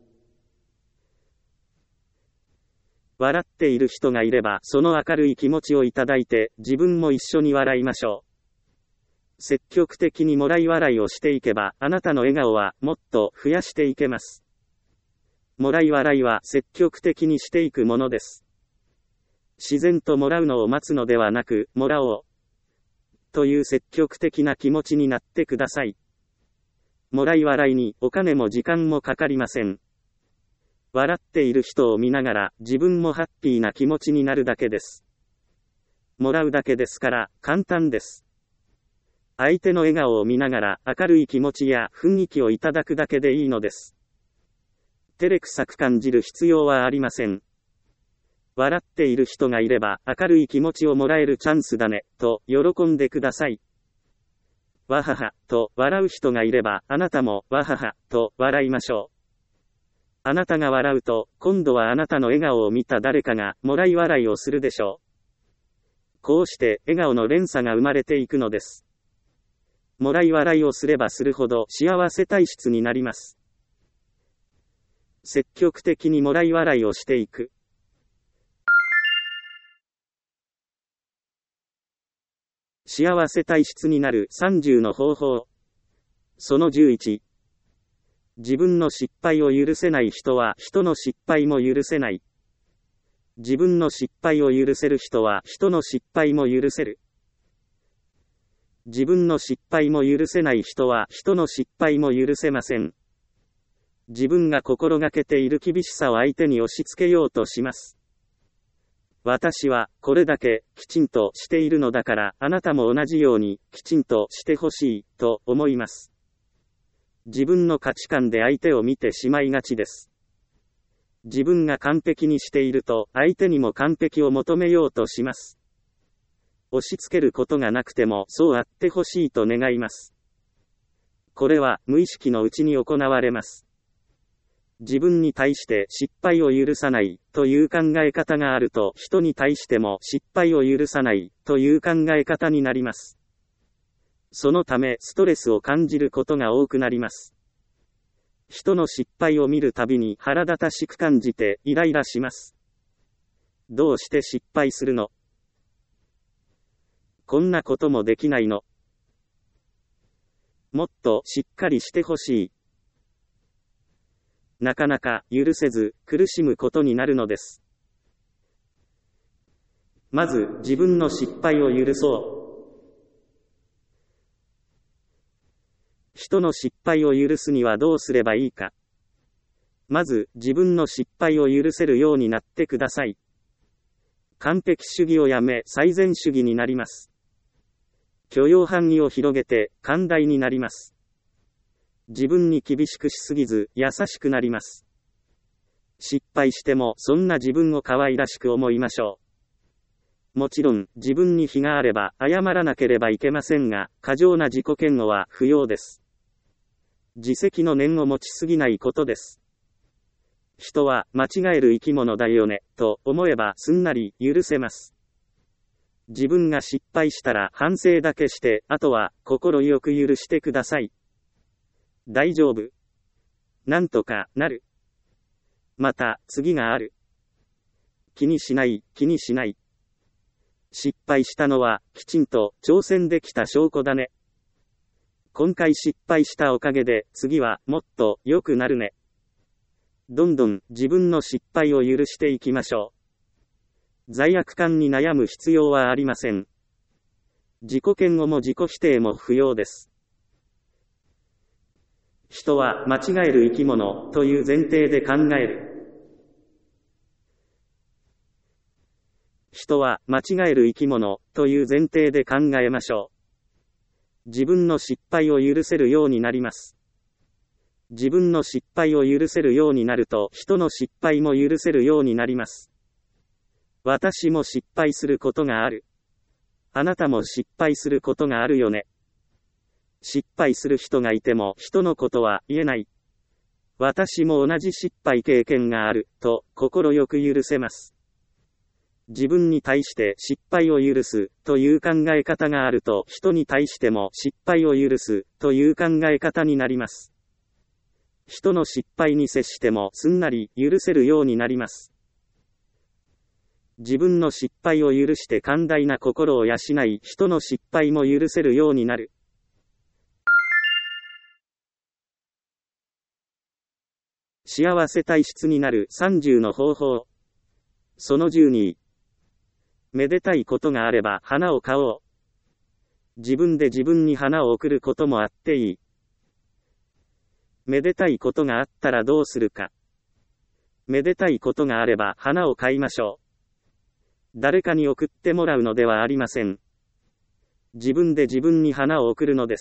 笑っている人がいればその明るい気持ちをいただいて自分も一緒に笑いましょう。積極的にもらい笑いをしていけばあなたの笑顔はもっと増やしていけます。もらい笑いは積極的にしていくものです。自然ともらうのを待つのではなく、もらおうという積極的な気持ちになってください。もらい笑いにお金も時間もかかりません。笑っている人を見ながら自分もハッピーな気持ちになるだけです。もらうだけですから簡単です。相手の笑顔を見ながら明るい気持ちや雰囲気をいただくだけでいいのです。照れくさく感じる必要はありません。笑っている人がいれば明るい気持ちをもらえるチャンスだね、と喜んでください。わはは、と笑う人がいればあなたもわはは、と笑いましょう。あなたが笑うと、今度はあなたの笑顔を見た誰かがもらい笑いをするでしょう。こうして笑顔の連鎖が生まれていくのです。もらい笑いをすればするほど幸せ体質になります。積極的にもらい笑いをしていく。幸せ体質になるさんじゅうの方法。そのじゅういち。自分の失敗を許せない人は人の失敗も許せない。自分の失敗を許せる人は人の失敗も許せる。自分の失敗も許せない人は人の失敗も許せません。自分が心がけている厳しさを相手に押し付けようとします。私はこれだけきちんとしているのだからあなたも同じようにきちんとしてほしいと思います。自分の価値観で相手を見てしまいがちです。自分が完璧にしていると相手にも完璧を求めようとします。押し付けることがなくてもそうあってほしいと願います。これは無意識のうちに行われます。自分に対して失敗を許さないという考え方があると人に対しても失敗を許さないという考え方になります。そのためストレスを感じることが多くなります。人の失敗を見るたびに腹立たしく感じてイライラします。どうして失敗するの？こんなこともできないの？もっとしっかりしてほしい。なかなか許せず苦しむことになるのです。まず自分の失敗を許そう。人の失敗を許すにはどうすればいいか。まず自分の失敗を許せるようになってください。完璧主義をやめ最善主義になります。許容範囲を広げて寛大になります。自分に厳しくしすぎず優しくなります。失敗してもそんな自分を可愛らしく思いましょう。もちろん自分に非があれば謝らなければいけませんが、過剰な自己嫌悪は不要です。自責の念を持ちすぎないことです。人は間違える生き物だよねと思えばすんなり許せます。 自分が失敗したら反省だけして、あとは心よく許してください。大丈夫。なんとかなる。また次がある。気にしない、気にしない。失敗したのはきちんと挑戦できた証拠だね。今回失敗したおかげで次はもっと良くなるね。どんどん自分の失敗を許していきましょう。罪悪感に悩む必要はありません。自己嫌悪も自己否定も不要です。人は間違える生き物という前提で考える。人は間違える生き物という前提で考えましょう。自分の失敗を許せるようになります。自分の失敗を許せるようになると、人の失敗も許せるようになります。私も失敗することがある。あなたも失敗することがあるよね。失敗する人がいても人のことは言えない。私も同じ失敗経験があると心よく許せます。自分に対して失敗を許すという考え方があると、人に対しても失敗を許すという考え方になります。人の失敗に接してもすんなり許せるようになります。自分の失敗を許して寛大な心を養い、人の失敗も許せるようになる。幸せ体質になるさんじゅうの方法。そのじゅうに。めでたいことがあれば花を買おう。自分で自分に花を贈ることもあっていい。めでたいことがあったらどうするか。めでたいことがあれば花を買いましょう。誰かに贈ってもらうのではありません。自分で自分に花を贈るのです。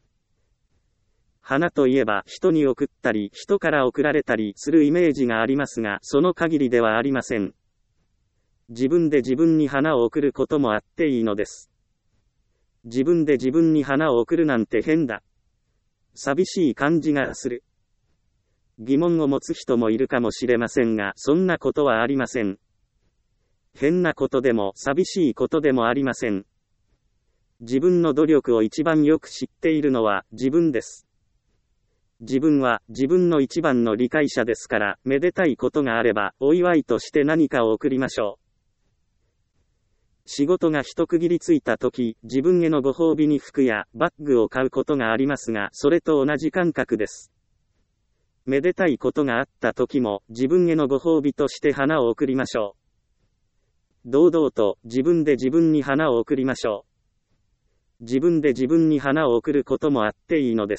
花といえば人に贈ったり人から贈られたりするイメージがありますが、その限りではありません。自分で自分に花を贈ることもあっていいのです。自分で自分に花を贈るなんて変だ。寂しい感じがする。疑問を持つ人もいるかもしれませんが、そんなことはありません。変なことでも寂しいことでもありません。自分の努力を一番よく知っているのは自分です。自分は自分の一番の理解者ですから、めでたいことがあればお祝いとして何かを贈りましょう。仕事が一区切りついたとき、自分へのご褒美に服やバッグを買うことがありますが、それと同じ感覚です。めでたいことがあったときも、自分へのご褒美として花を贈りましょう。堂々と自分で自分に花を贈りましょう。自分で自分に花を贈ることもあっていいのです。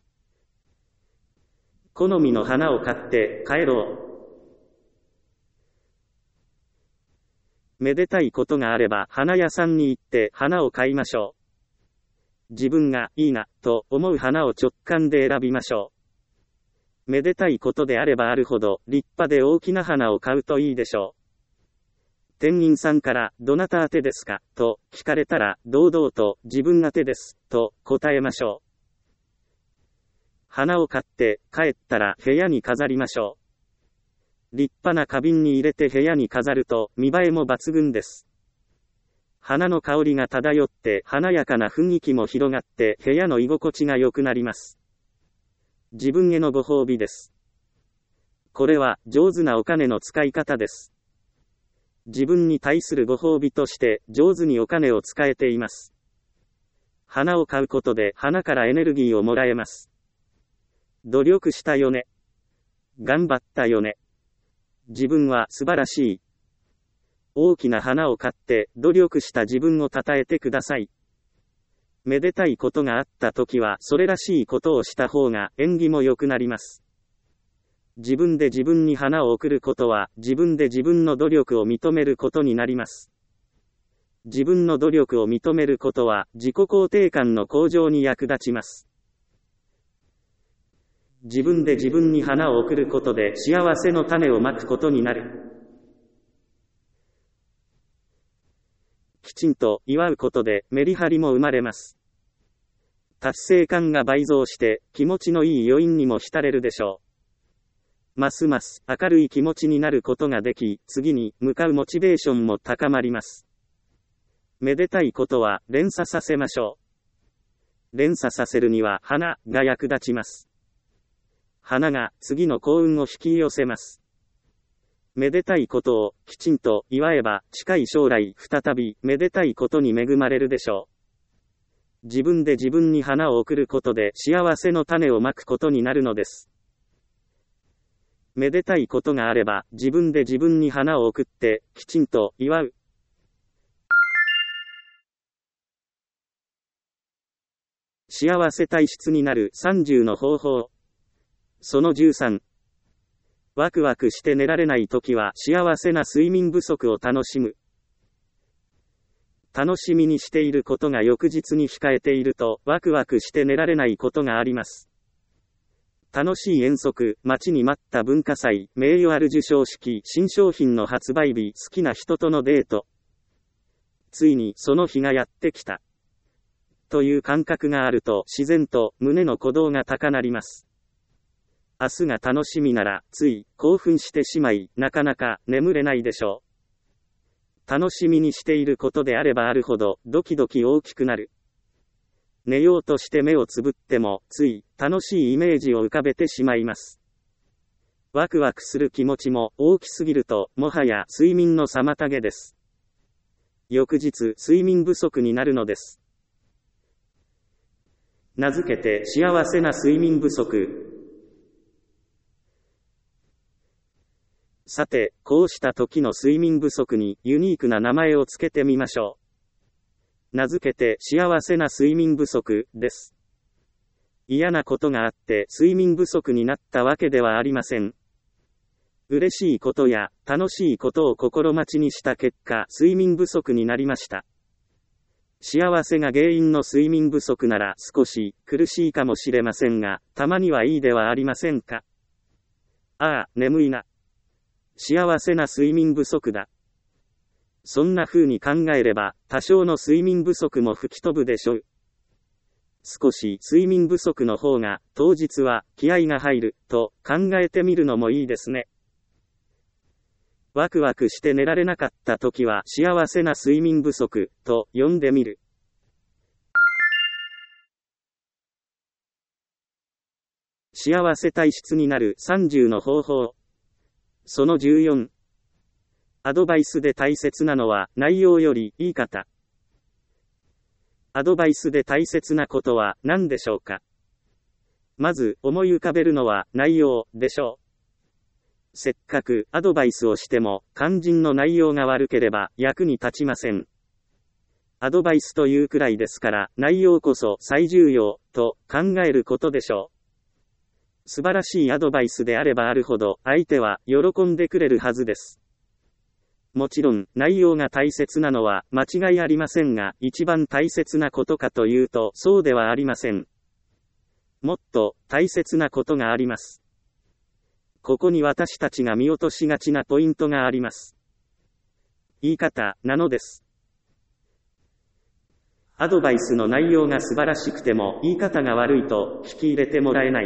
好みの花を買って帰ろう。めでたいことがあれば花屋さんに行って花を買いましょう。自分がいいなと思う花を直感で選びましょう。めでたいことであればあるほど立派で大きな花を買うといいでしょう。店員さんからどなた宛てですかと聞かれたら堂々と自分宛てですと答えましょう。花を買って帰ったら部屋に飾りましょう。立派な花瓶に入れて部屋に飾ると見栄えも抜群です。花の香りが漂って華やかな雰囲気も広がって部屋の居心地が良くなります。自分へのご褒美です。これは上手なお金の使い方です。自分に対するご褒美として上手にお金を使えています。花を買うことで花からエネルギーをもらえます。努力したよね。頑張ったよね。自分は素晴らしい。大きな花を買って努力した自分を称えてください。めでたいことがあったときはそれらしいことをした方が縁起も良くなります。自分で自分に花を贈ることは自分で自分の努力を認めることになります。自分の努力を認めることは自己肯定感の向上に役立ちます。自分で自分に花を贈ることで幸せの種をまくことになる。きちんと祝うことでメリハリも生まれます。達成感が倍増して気持ちのいい余韻にも浸れるでしょう。ますます明るい気持ちになることができ、次に向かうモチベーションも高まります。 めでたいことは連鎖させましょう。連鎖させるには花が役立ちます。花が次の幸運を引き寄せます。めでたいことをきちんと祝えば近い将来再びめでたいことに恵まれるでしょう。自分で自分に花を贈ることで幸せの種をまくことになるのです。めでたいことがあれば自分で自分に花を贈ってきちんと祝う。幸せ体質になるさんじゅうの方法。そのじゅうさん。ワクワクして寝られないときは幸せな睡眠不足を楽しむ。楽しみにしていることが翌日に控えているとワクワクして寝られないことがあります。楽しい遠足、待ちに待った文化祭、名誉ある授賞式、新商品の発売日、好きな人とのデート。ついにその日がやってきた。という感覚があると自然と胸の鼓動が高鳴ります。明日が楽しみならつい興奮してしまいなかなか眠れないでしょう。楽しみにしていることであればあるほどドキドキ大きくなる。寝ようとして目をつぶってもつい楽しいイメージを浮かべてしまいます。ワクワクする気持ちも大きすぎるともはや睡眠の妨げです。翌日睡眠不足になるのです。名付けて幸せな睡眠不足。さて、こうした時の睡眠不足にユニークな名前をつけてみましょう。名付けて幸せな睡眠不足です。嫌なことがあって睡眠不足になったわけではありません。嬉しいことや楽しいことを心待ちにした結果、睡眠不足になりました。幸せが原因の睡眠不足なら少し苦しいかもしれませんが、たまにはいいではありませんか。ああ、眠いな。幸せな睡眠不足だ。そんな風に考えれば、多少の睡眠不足も吹き飛ぶでしょう。少し睡眠不足の方が、当日は気合が入る、と考えてみるのもいいですね。ワクワクして寝られなかった時は、幸せな睡眠不足、と呼んでみる。幸せ体質になるさんじゅうの方法。そのじゅうよん。アドバイスで大切なのは内容より言い方。アドバイスで大切なことは何でしょうか。まず思い浮かべるのは内容でしょう。せっかくアドバイスをしても肝心の内容が悪ければ役に立ちません。アドバイスというくらいですから内容こそ最重要と考えることでしょう。素晴らしいアドバイスであればあるほど相手は喜んでくれるはずです。もちろん内容が大切なのは間違いありませんが、一番大切なことかというとそうではありません。もっと大切なことがあります。ここに私たちが見落としがちなポイントがあります。言い方なのです。アドバイスの内容が素晴らしくても言い方が悪いと聞き入れてもらえない。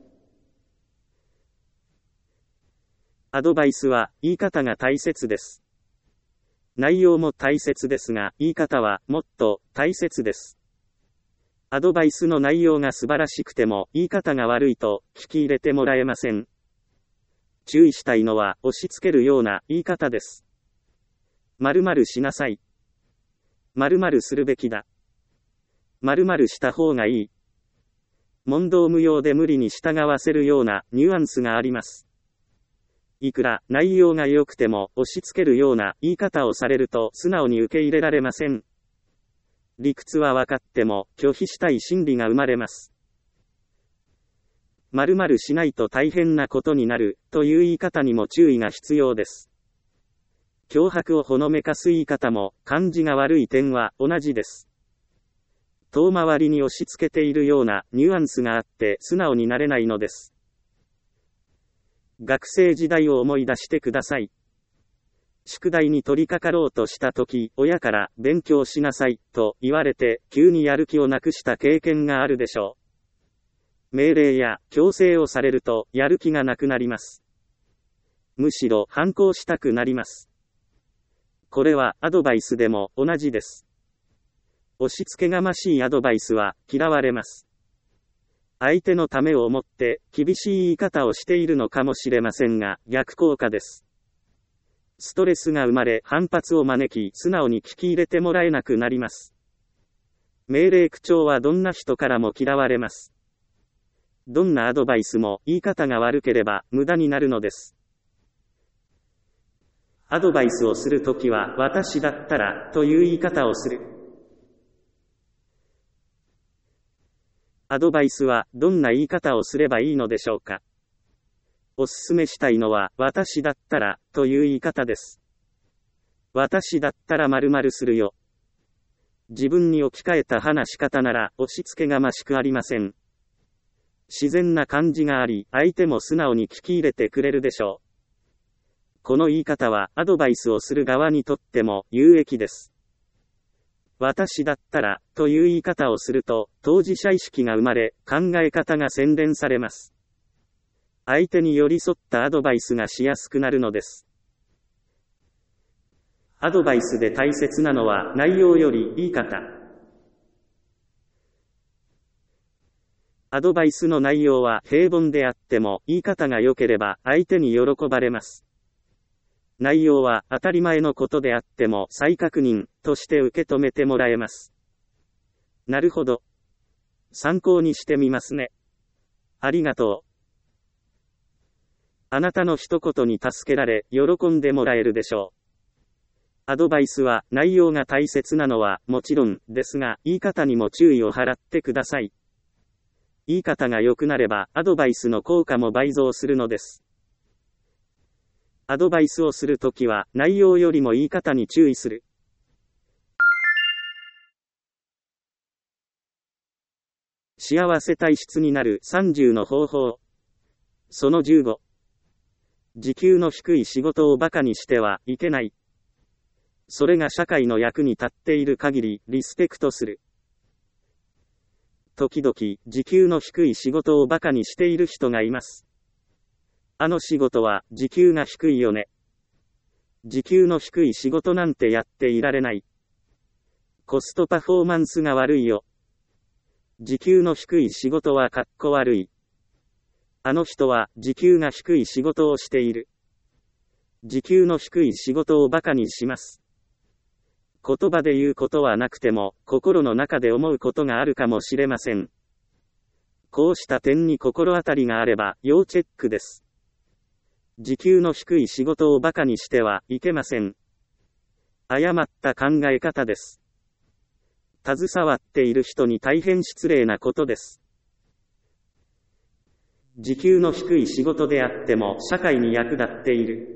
アドバイスは言い方が大切です。内容も大切ですが、言い方はもっと大切です。アドバイスの内容が素晴らしくても言い方が悪いと聞き入れてもらえません。注意したいのは押し付けるような言い方です。〇〇しなさい。〇〇するべきだ。〇〇した方がいい。問答無用で無理に従わせるようなニュアンスがあります。いくら内容が良くても押し付けるような言い方をされると素直に受け入れられません。理屈は分かっても拒否したい心理が生まれます。〇〇しないと大変なことになるという言い方にも注意が必要です。脅迫をほのめかす言い方も感じが悪い点は同じです。遠回りに押し付けているようなニュアンスがあって素直になれないのです。学生時代を思い出してください。宿題に取り掛かろうとしたとき、親から勉強しなさいと言われて急にやる気をなくした経験があるでしょう。命令や強制をされるとやる気がなくなります。むしろ反抗したくなります。 これはアドバイスでも同じです。押し付けがましいアドバイスは嫌われます。相手のためを思って厳しい言い方をしているのかもしれませんが、逆効果です。ストレスが生まれ反発を招き、素直に聞き入れてもらえなくなります。命令口調はどんな人からも嫌われます。どんなアドバイスも言い方が悪ければ無駄になるのです。アドバイスをするときは、私だったらという言い方をする。アドバイスはどんな言い方をすればいいのでしょうか。おすすめしたいのは、私だったらという言い方です。私だったら〇〇するよ。自分に置き換えた話し方なら押し付けがましくありません。自然な感じがあり、相手も素直に聞き入れてくれるでしょう。この言い方はアドバイスをする側にとっても有益です。私だったらという言い方をすると、当事者意識が生まれ、考え方が洗練されます。相手に寄り添ったアドバイスがしやすくなるのです。アドバイスで大切なのは内容より言い方。アドバイスの内容は平凡であっても、言い方が良ければ相手に喜ばれます。内容は当たり前のことであっても再確認として受け止めてもらえます。なるほど。参考にしてみますね。ありがとう。あなたの一言に助けられ、喜んでもらえるでしょう。アドバイスは内容が大切なのはもちろんですが、言い方にも注意を払ってください。言い方が良くなればアドバイスの効果も倍増するのです。アドバイスをするときは内容よりも言い方に注意する。幸せ体質になるさんじゅうの方法。そのじゅうご。時給の低い仕事を馬鹿にしてはいけない。それが社会の役に立っている限りリスペクトする。時々時給の低い仕事を馬鹿にしている人がいます。あの仕事は時給が低いよね。時給の低い仕事なんてやっていられない。コストパフォーマンスが悪いよ。時給の低い仕事はかっこ悪い。あの人は時給が低い仕事をしている。時給の低い仕事を馬鹿にします。言葉で言うことはなくても、心の中で思うことがあるかもしれません。こうした点に心当たりがあれば要チェックです。時給の低い仕事を馬鹿にしてはいけません。誤った考え方です。携わっている人に大変失礼なことです。時給の低い仕事であっても社会に役立っている。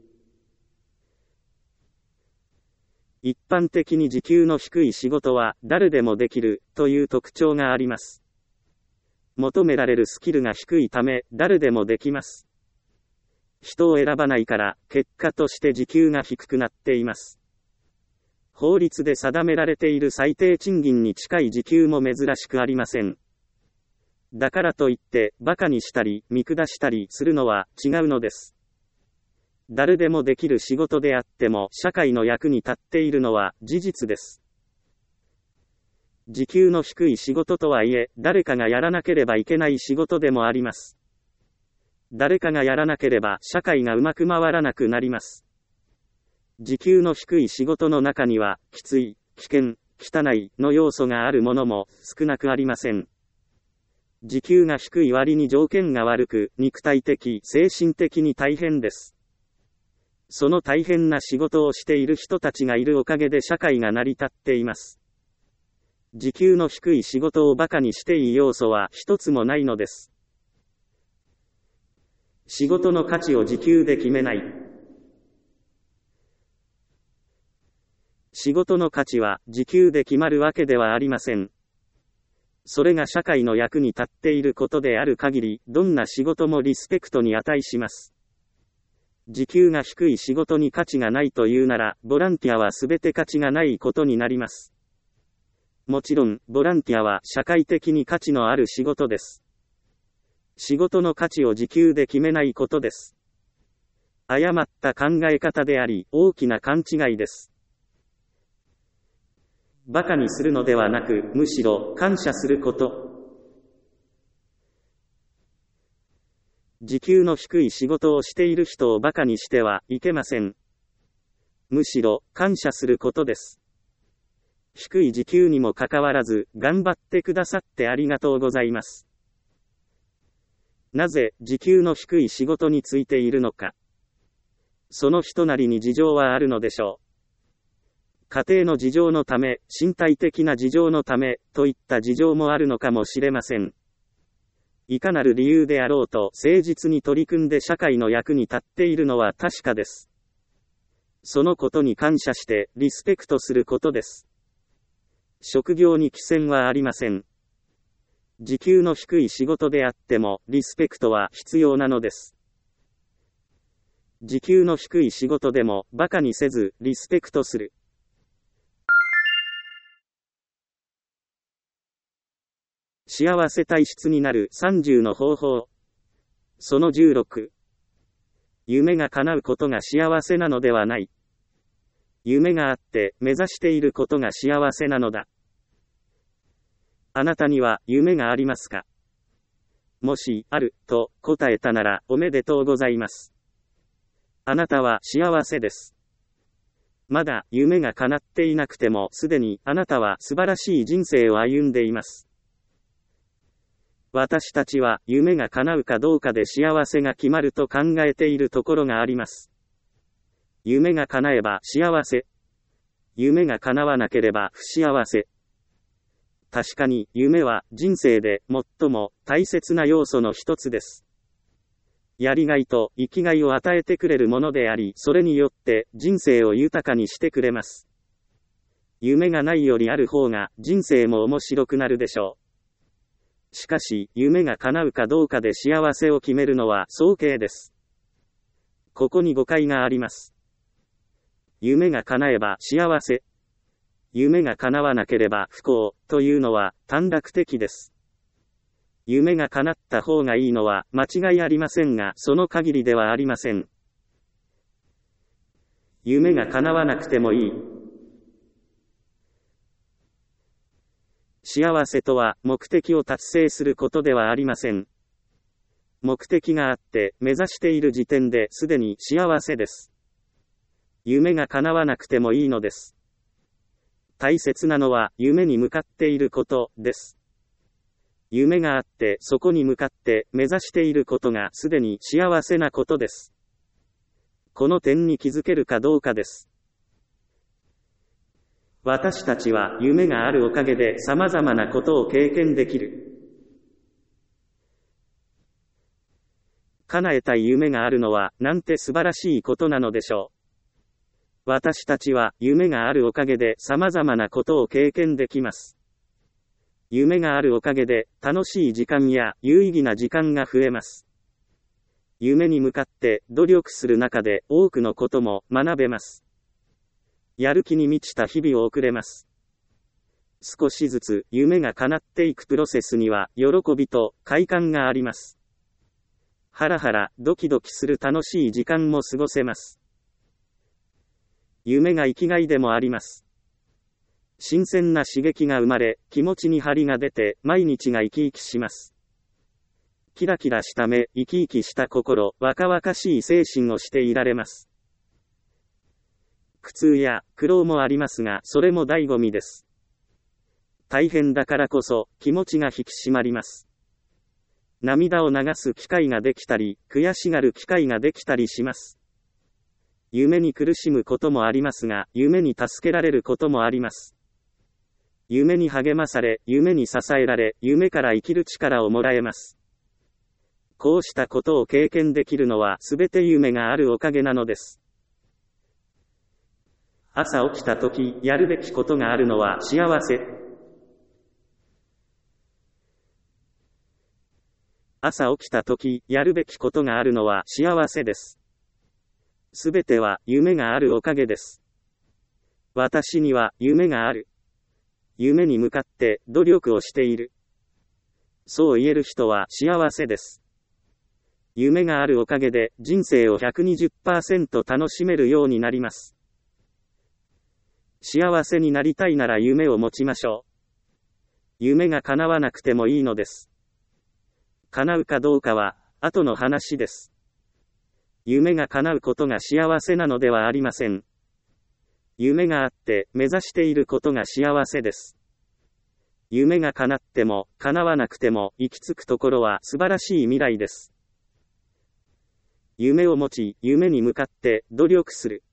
一般的に時給の低い仕事は誰でもできるという特徴があります。求められるスキルが低いため誰でもできます。人を選ばないから結果として時給が低くなっています。法律で定められている最低賃金に近い時給も珍しくありません。だからといって馬鹿にしたり見下したりするのは違うのです。誰でもできる仕事であっても社会の役に立っているのは事実です。時給の低い仕事とはいえ、誰かがやらなければいけない仕事でもあります。誰かがやらなければ社会がうまく回らなくなります。時給の低い仕事の中には、きつい、危険、汚いの要素があるものも少なくありません。時給が低い割に条件が悪く、肉体的、精神的に大変です。その大変な仕事をしている人たちがいるおかげで社会が成り立っています。時給の低い仕事を馬鹿にしていい要素は一つもないのです。仕事の価値を時給で決めない。仕事の価値は時給で決まるわけではありません。それが社会の役に立っていることである限り、どんな仕事もリスペクトに値します。時給が低い仕事に価値がないというなら、ボランティアはすべて価値がないことになります。もちろん、ボランティアは社会的に価値のある仕事です。仕事の価値を時給で決めないことです。 誤った考え方であり、大きな勘違いです。馬鹿にするのではなく、むしろ感謝すること。時給の低い仕事をしている人を馬鹿にしてはいけません。むしろ感謝することです。低い時給にもかかわらず、頑張ってくださってありがとうございます。なぜ時給の低い仕事についているのか。その人なりに事情はあるのでしょう。家庭の事情のため、身体的な事情のため、といった事情もあるのかもしれません。いかなる理由であろうと、誠実に取り組んで社会の役に立っているのは確かです。そのことに感謝して、リスペクトすることです。職業に貴賤はありません。時給の低い仕事であっても、リスペクトは必要なのです。時給の低い仕事でも、馬鹿にせず、リスペクトする。幸せ体質になるさんじゅうの方法。そのじゅうろく。夢が叶うことが幸せなのではない。夢があって目指していることが幸せなのだ。あなたには夢がありますか？もし、ある、と答えたならおめでとうございます。あなたは幸せです。まだ夢が叶っていなくてもすでにあなたは素晴らしい人生を歩んでいます。私たちは夢が叶うかどうかで幸せが決まると考えているところがあります。夢が叶えば幸せ。夢が叶わなければ不幸せ。確かに夢は人生で最も大切な要素の一つです。やりがいと生きがいを与えてくれるものであり、それによって人生を豊かにしてくれます。夢がないよりある方が人生も面白くなるでしょう。しかし、夢が叶うかどうかで幸せを決めるのは早計です。ここに誤解があります。夢が叶えば幸せ。夢が叶わなければ不幸というのは短絡的です。夢が叶った方がいいのは間違いありませんが、その限りではありません。夢が叶わなくてもいい。幸せとは目的を達成することではありません。目的があって目指している時点ですでに幸せです。夢が叶わなくてもいいのです。大切なのは夢に向かっていることです。夢があってそこに向かって目指していることがすでに幸せなことです。この点に気づけるかどうかです。私たちは夢があるおかげで様々なことを経験できる。叶えたい夢があるのはなんて素晴らしいことなのでしょう。私たちは夢があるおかげで様々なことを経験できます。夢があるおかげで楽しい時間や有意義な時間が増えます。夢に向かって努力する中で多くのことも学べます。やる気に満ちた日々を送れます。少しずつ夢が叶っていくプロセスには喜びと快感があります。ハラハラドキドキする楽しい時間も過ごせます。夢が生きがいでもあります。新鮮な刺激が生まれ、気持ちに張りが出て、毎日が生き生きします。キラキラした目、生き生きした心、若々しい精神をしていられます。苦痛や苦労もありますが、それも醍醐味です。大変だからこそ、気持ちが引き締まります。涙を流す機会ができたり、悔しがる機会ができたりします。夢に苦しむこともありますが、夢に助けられることもあります。夢に励まされ、夢に支えられ、夢から生きる力をもらえます。こうしたことを経験できるのは、すべて夢があるおかげなのです。朝起きたとき、やるべきことがあるのは幸せ。朝起きたとき、やるべきことがあるのは幸せです。すべては夢があるおかげです。私には夢がある。夢に向かって努力をしている。そう言える人は幸せです。 夢があるおかげで人生を ひゃくにじゅっパーセント 楽しめるようになります。幸せになりたいなら夢を持ちましょう。夢が叶わなくてもいいのです。叶うかどうかは後の話です。夢が叶うことが幸せなのではありません。夢があって目指していることが幸せです。夢が叶っても叶わなくても行き着くところは素晴らしい未来です。夢を持ち、夢に向かって努力する。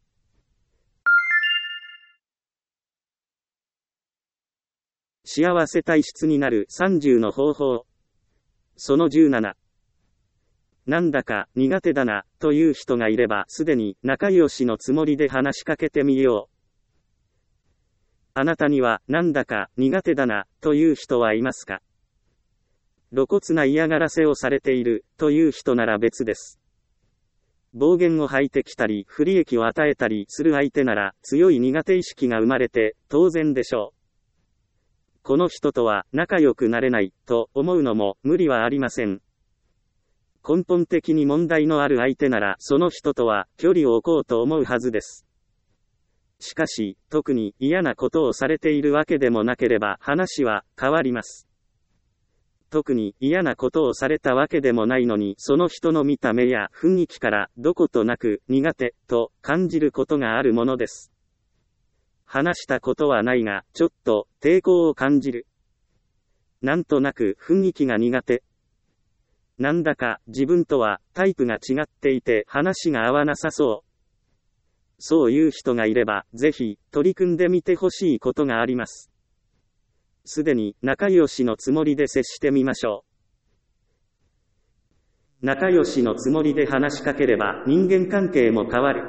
幸せ体質になるさんじゅうの方法。そのじゅうなな。なんだか苦手だなという人がいればすでに仲良しのつもりで話しかけてみよう。あなたにはなんだか苦手だなという人はいますか？露骨な嫌がらせをされているという人なら別です。暴言を吐いてきたり不利益を与えたりする相手なら強い苦手意識が生まれて当然でしょう。この人とは仲良くなれないと思うのも無理はありません。根本的に問題のある相手ならその人とは距離を置こうと思うはずです。しかし、特に嫌なことをされているわけでもなければ話は変わります。特に嫌なことをされたわけでもないのにその人の見た目や雰囲気からどことなく苦手と感じることがあるものです。話したことはないがちょっと抵抗を感じる。なんとなく雰囲気が苦手。なんだか自分とはタイプが違っていて話が合わなさそう。そういう人がいればぜひ取り組んでみてほしいことがあります。すでに仲良しのつもりで接してみましょう。仲良しのつもりで話しかければ人間関係も変わる。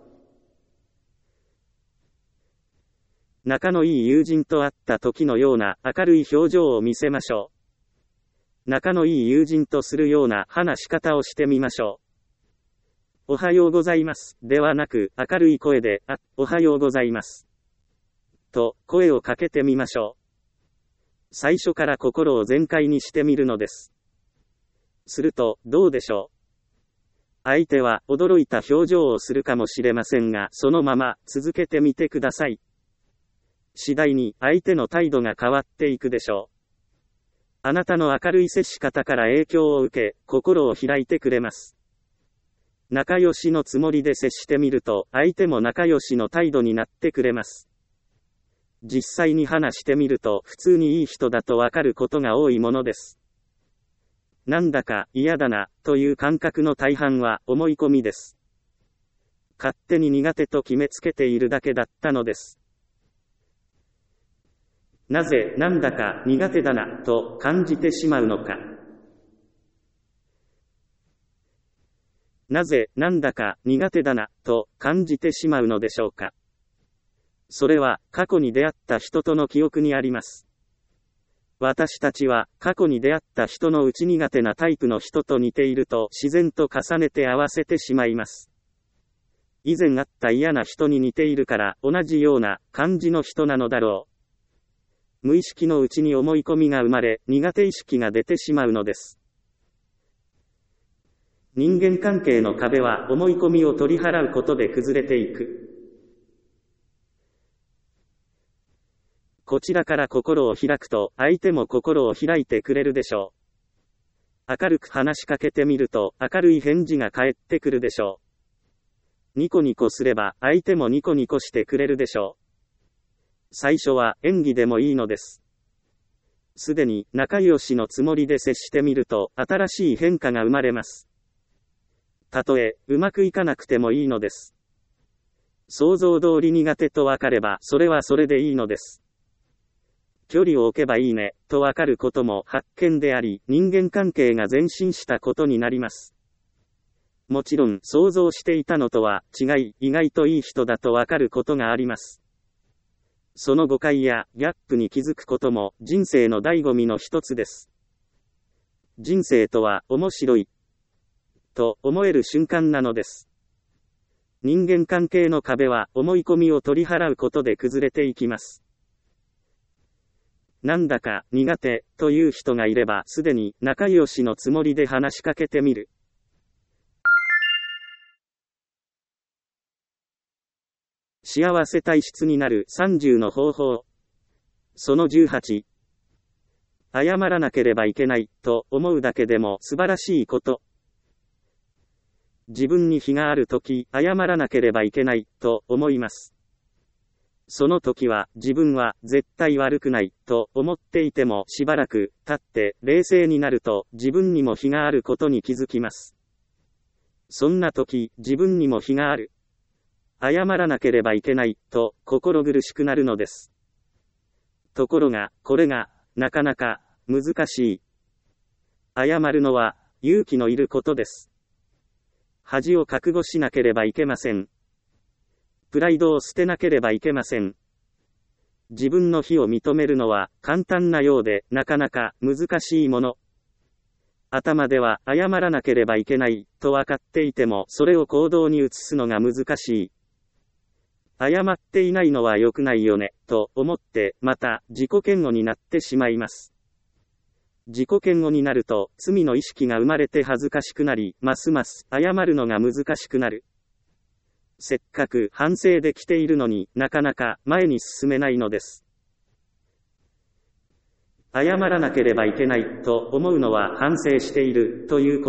仲のいい友人と会った時のような明るい表情を見せましょう。仲のいい友人とするような話し方をしてみましょう。おはようございます。ではなく明るい声で、あ、おはようございます。と声をかけてみましょう。最初から心を全開にしてみるのです。すると、どうでしょう。相手は驚いた表情をするかもしれませんが、そのまま続けてみてください。次第に相手の態度が変わっていくでしょう。あなたの明るい接し方から影響を受け、心を開いてくれます。仲良しのつもりで接してみると、相手も仲良しの態度になってくれます。実際に話してみると普通にいい人だとわかることが多いものです。なんだか嫌だなという感覚の大半は思い込みです。勝手に苦手と決めつけているだけだったのです。なぜなんだか苦手だなと感じてしまうのか。なぜなんだか苦手だなと感じてしまうのでしょうか。それは過去に出会った人との記憶にあります。私たちは過去に出会った人のうち苦手なタイプの人と似ていると自然と重ねて合わせてしまいます。以前会った嫌な人に似ているから同じような感じの人なのだろう。無意識のうちに思い込みが生まれ苦手意識が出てしまうのです。人間関係の壁は思い込みを取り払うことで崩れていく。こちらから心を開くと相手も心を開いてくれるでしょう。明るく話しかけてみると明るい返事が返ってくるでしょう。ニコニコすれば相手もニコニコしてくれるでしょう。最初は演技でもいいのです。すでに仲良しのつもりで接してみると新しい変化が生まれます。たとえうまくいかなくてもいいのです。想像通り苦手とわかればそれはそれでいいのです。距離を置けばいいねとわかることも発見であり、人間関係が前進したことになります。もちろん想像していたのとは違い、意外といい人だとわかることがあります。その誤解やギャップに気づくことも人生の醍醐味の一つです。人生とは面白いと思える瞬間なのです。人間関係の壁は思い込みを取り払うことで崩れていきます。なんだか苦手という人がいればすでに仲良しのつもりで話しかけてみる。 幸せ体質になるさんじゅうの方法。そのじゅうはち。謝らなければいけないと思うだけでも素晴らしいこと。自分に非があるとき、謝らなければいけないと思います。その時は自分は絶対悪くないと思っていてもしばらく経って冷静になると自分にも非があることに気づきます。そんな時、自分にも非がある。謝らなければいけないと心苦しくなるのです。ところが、これがなかなか難しい。謝るのは勇気のいることです。恥を覚悟しなければいけません。プライドを捨てなければいけません。自分の非を認めるのは簡単なようでなかなか難しいもの。頭では謝らなければいけないと分かっていてもそれを行動に移すのが難しい。謝っていないのは良くないよねと思ってまた自己嫌悪になってしまいます。自己嫌悪になると罪の意識が生まれて恥ずかしくなり、ますます謝るのが難しくなる。せっかく反省できているのになかなか前に進めないのです。謝らなければいけないと思うのは反省しているということ。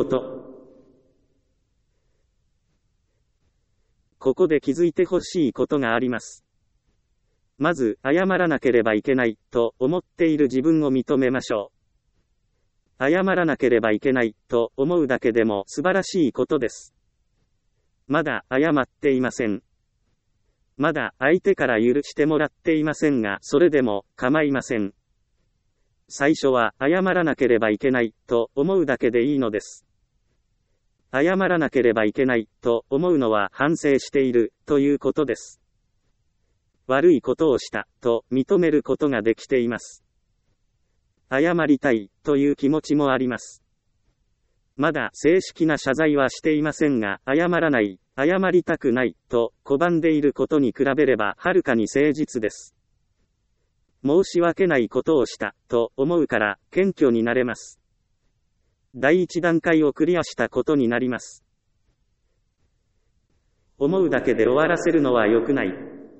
ここで気づいてほしいことがあります。まず、謝らなければいけないと思っている自分を認めましょう。謝らなければいけないと思うだけでも素晴らしいことです。まだ謝っていません。まだ相手から許してもらっていませんが、それでも構いません。最初は謝らなければいけないと思うだけでいいのです。謝らなければいけないと思うのは反省しているということです。悪いことをしたと認めることができています。謝りたいという気持ちもあります。まだ正式な謝罪はしていませんが、謝らない、謝りたくないと拒んでいることに比べればはるかに誠実です。申し訳ないことをしたと思うから謙虚になれます。第一段階をクリアしたことになります。思うだけで終わらせるのは良くない。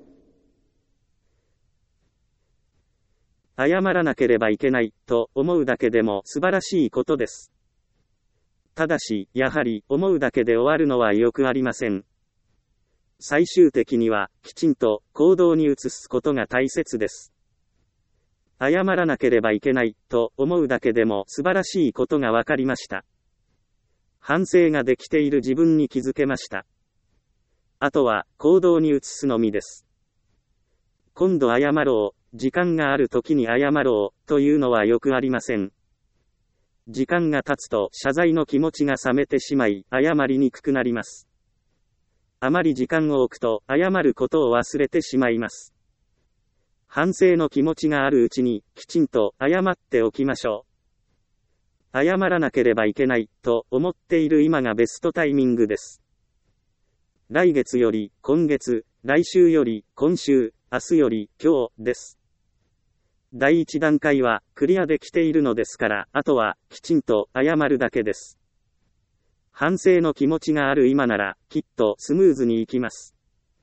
謝らなければいけないと思うだけでも素晴らしいことです。ただし、やはり思うだけで終わるのはよくありません。最終的にはきちんと行動に移すことが大切です。謝らなければいけないと思うだけでも素晴らしいことが分かりました。反省ができている自分に気づけました。あとは行動に移すのみです。今度謝ろう、時間がある時に謝ろうというのはよくありません。時間が経つと謝罪の気持ちが冷めてしまい、謝りにくくなります。あまり時間を置くと謝ることを忘れてしまいます。反省の気持ちがあるうちにきちんと謝っておきましょう。謝らなければいけないと思っている今がベストタイミングです。来月より今月、来週より今週、明日より今日です。第一段階はクリアできているのですから、あとはきちんと謝るだけです。反省の気持ちがある今ならきっとスムーズにいきます。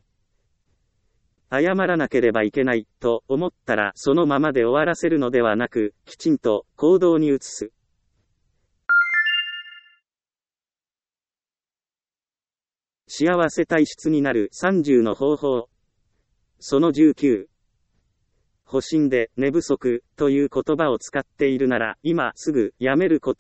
謝らなければいけないと思ったらそのままで終わらせるのではなく、きちんと行動に移す。幸せ体質になるさんじゅうの方法。そのじゅうきゅう。保身で寝不足という言葉を使っているなら今すぐやめること。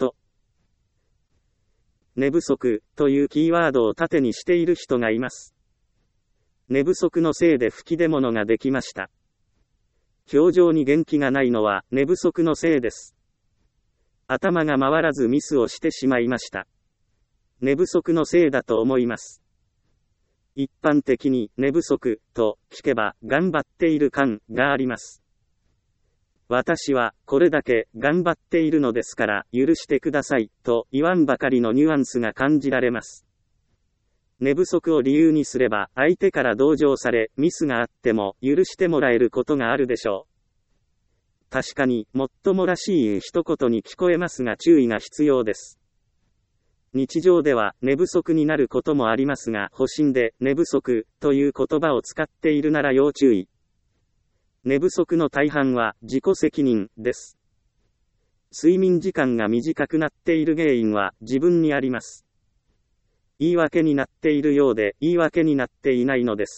寝不足というキーワードを盾にしている人がいます。寝不足のせいで吹き出物ができました。表情に元気がないのは寝不足のせいです。頭が回らずミスをしてしまいました。寝不足のせいだと思います。一般的に寝不足と聞けば頑張っている感があります。私はこれだけ頑張っているのですから許してくださいと言わんばかりのニュアンスが感じられます。寝不足を理由にすれば相手から同情されミスがあっても許してもらえることがあるでしょう。確かにもっともらしい一言に聞こえますが注意が必要です。 日常では寝不足になることもありますが、保身で寝不足という言葉を使っているなら要注意。寝不足の大半は自己責任です。睡眠時間が短くなっている原因は自分にあります。言い訳になっているようで言い訳になっていないのです。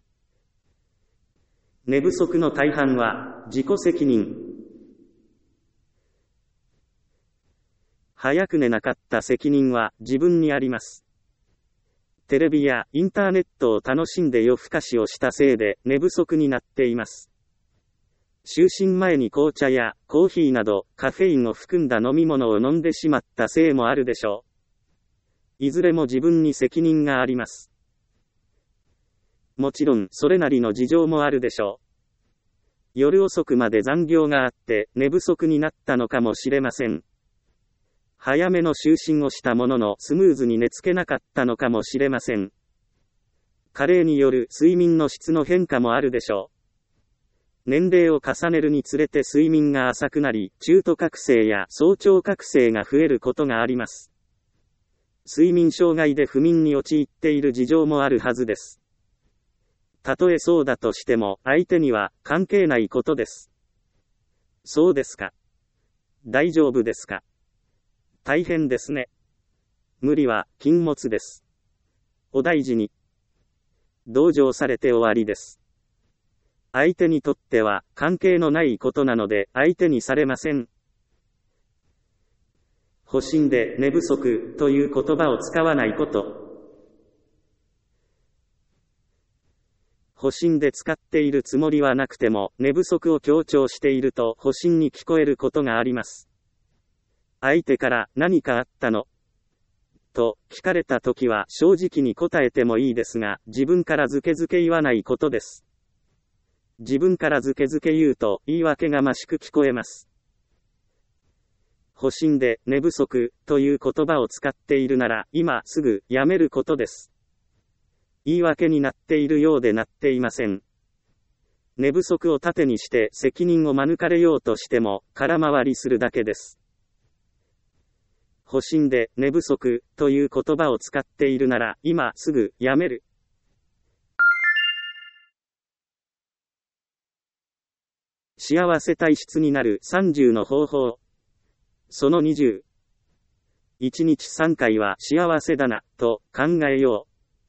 寝不足の大半は自己責任。早く寝なかった責任は自分にあります。テレビやインターネットを楽しんで夜更かしをしたせいで寝不足になっています。就寝前に紅茶やコーヒーなどカフェインを含んだ飲み物を飲んでしまったせいもあるでしょう。いずれも自分に責任があります。もちろんそれなりの事情もあるでしょう。夜遅くまで残業があって寝不足になったのかもしれません。早めの就寝をしたもののスムーズに寝つけなかったのかもしれません。加齢による睡眠の質の変化もあるでしょう。年齢を重ねるにつれて睡眠が浅くなり、中途覚醒や早朝覚醒が増えることがあります。睡眠障害で不眠に陥っている事情もあるはずです。たとえそうだとしても、相手には関係ないことです。そうですか。大丈夫ですか。大変ですね。無理は禁物です。お大事に。同情されて終わりです。相手にとっては関係のないことなので相手にされません。保身で寝不足という言葉を使わないこと。保身で使っているつもりはなくても寝不足を強調していると保身に聞こえることがあります。相手から何かあったのと聞かれたときは正直に答えてもいいですが、自分からずけずけ言わないことです。自分からずけずけ言うと言い訳がましく聞こえます。保身で寝不足という言葉を使っているなら今すぐやめることです。言い訳になっているようでなっていません。寝不足を盾にして責任を免れようとしても空回りするだけです。保身で寝不足という言葉を使っているなら今すぐやめる。幸せ体質になるさんじゅうの方法。そのにじゅう。いちにちさんかいは幸せだなと考えよう。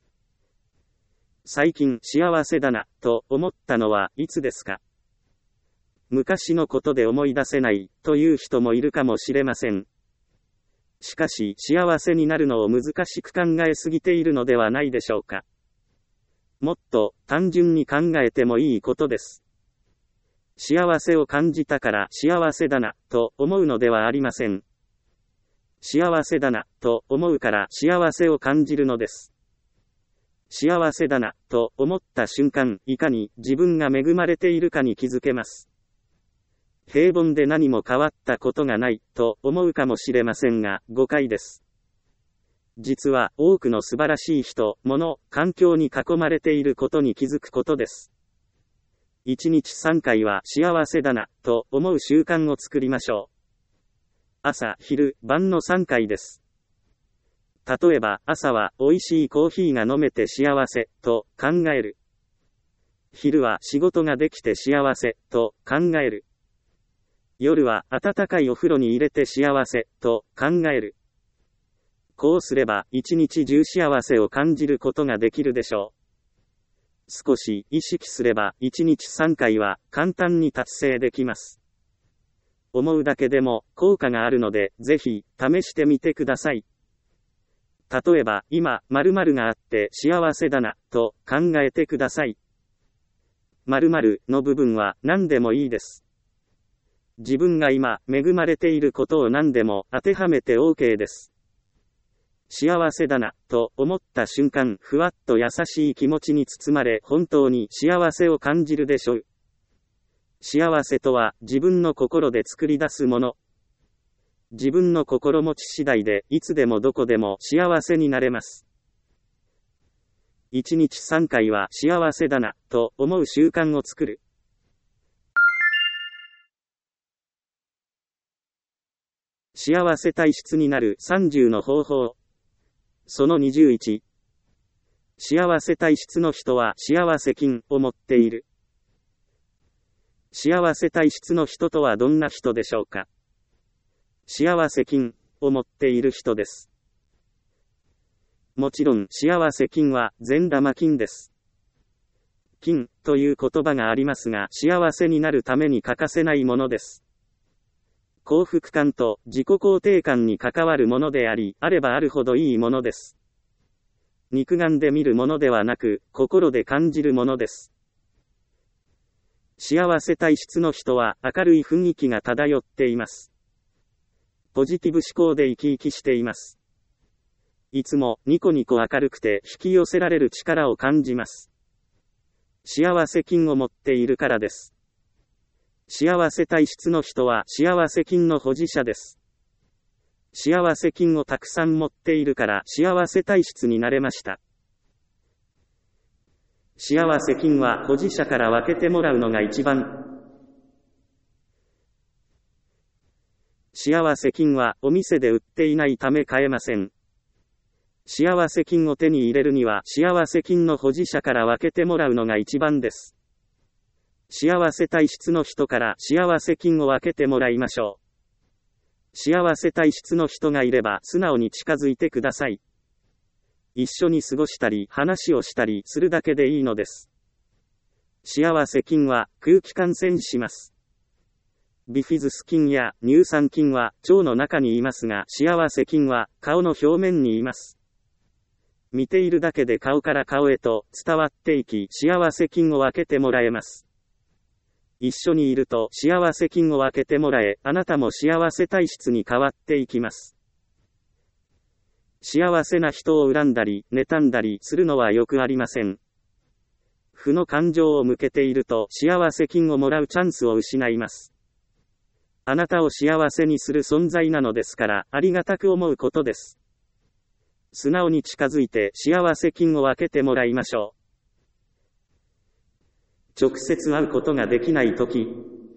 最近幸せだなと思ったのはいつですか？昔のことで思い出せないという人もいるかもしれません。しかし幸せになるのを難しく考えすぎているのではないでしょうか。もっと単純に考えてもいいことです。幸せを感じたから幸せだなと思うのではありません。幸せだなと思うから幸せを感じるのです。幸せだなと思った瞬間、いかに自分が恵まれているかに気づけます。平凡で何も変わったことがないと思うかもしれませんが、誤解です。実は多くの素晴らしい人、物、環境に囲まれていることに気づくことです。いちにちさんかいは幸せだなと思う習慣を作りましょう。朝、昼、晩のさんかいです。例えば朝は美味しいコーヒーが飲めて幸せと考える。昼は仕事ができて幸せと考える。夜は温かいお風呂に入れて幸せと考える。こうすれば一日中幸せを感じることができるでしょう。少し意識すればいちにちさんかいは簡単に達成できます。思うだけでも効果があるのでぜひ試してみてください。例えば今〇〇があって幸せだなと考えてください。〇〇の部分は何でもいいです。自分が今恵まれていることを何でも当てはめて OK です。幸せだなと思った瞬間、ふわっと優しい気持ちに包まれ本当に幸せを感じるでしょう。幸せとは自分の心で作り出すもの。自分の心持ち次第でいつでもどこでも幸せになれます。いちにちさんかいは幸せだなと思う習慣を作る。 幸せ体質になるさんじゅうの方法。そのにじゅういち。幸せ体質の人は幸せ筋を持っている。幸せ体質の人とはどんな人でしょうか。幸せ筋を持っている人です。もちろん幸せ筋は善玉菌です。筋という言葉がありますが、幸せになるために欠かせないものです。幸福感と自己肯定感に関わるものであり、あればあるほどいいものです。肉眼で見るものではなく、心で感じるものです。幸せ体質の人は明るい雰囲気が漂っています。ポジティブ思考で生き生きしています。いつもニコニコ明るくて引き寄せられる力を感じます。幸せ筋を持っているからです。幸せ体質の人は幸せ筋の保持者です。幸せ筋をたくさん持っているから幸せ体質になれました。幸せ筋は保持者から分けてもらうのが一番。幸せ筋はお店で売っていないため買えません。幸せ筋を手に入れるには幸せ筋の保持者から分けてもらうのが一番です。幸せ体質の人から幸せ筋を分けてもらいましょう。幸せ体質の人がいれば素直に近づいてください。一緒に過ごしたり話をしたりするだけでいいのです。幸せ筋は空気感染します。ビフィズス菌や乳酸菌は腸の中にいますが、幸せ筋は顔の表面にいます。見ているだけで顔から顔へと伝わっていき、幸せ筋を分けてもらえます。一緒にいると幸せ筋を分けてもらえ、あなたも幸せ体質に変わっていきます。幸せな人を恨んだり、妬んだりするのはよくありません。負の感情を向けていると幸せ筋をもらうチャンスを失います。あなたを幸せにする存在なのですから、ありがたく思うことです。素直に近づいて幸せ筋を分けてもらいましょう。直接会うことができないとき、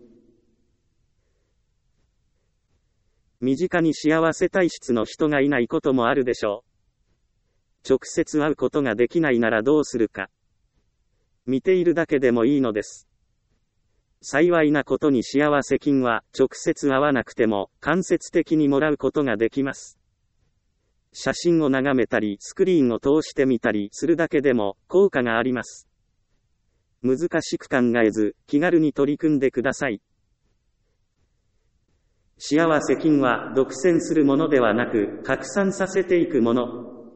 身近に幸せ体質の人がいないこともあるでしょう。直接会うことができないならどうするか。見ているだけでもいいのです。幸いなことに幸せ筋は直接会わなくても間接的にもらうことができます。写真を眺めたりスクリーンを通してみたりするだけでも効果があります。難しく考えず気軽に取り組んでください。幸せ筋は独占するものではなく拡散させていくもの。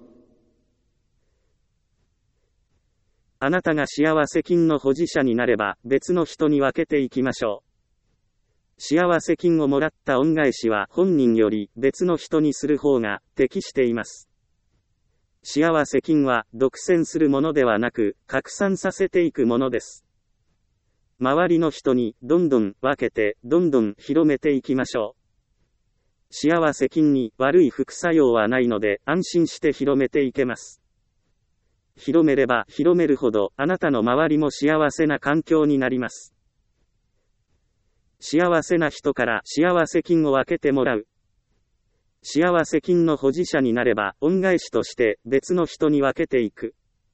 あなたが幸せ筋の保持者になれば別の人に分けていきましょう。幸せ筋をもらった恩返しは本人より別の人にする方が適しています。幸せ筋は独占するものではなく拡散させていくものです。周りの人にどんどん分けてどんどん広めていきましょう。幸せ筋に悪い副作用はないので安心して広めていけます。広めれば広めるほどあなたの周りも幸せな環境になります。幸せな人から幸せ筋を分けてもらう。幸せ筋の保持者になれば恩返しとして別の人に分けていく。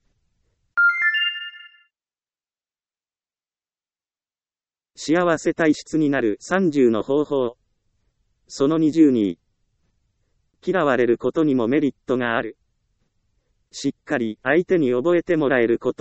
幸せ体質になるさんじゅうの方法。そのにじゅうに。嫌われることにもメリットがある。しっかり相手に覚えてもらえること。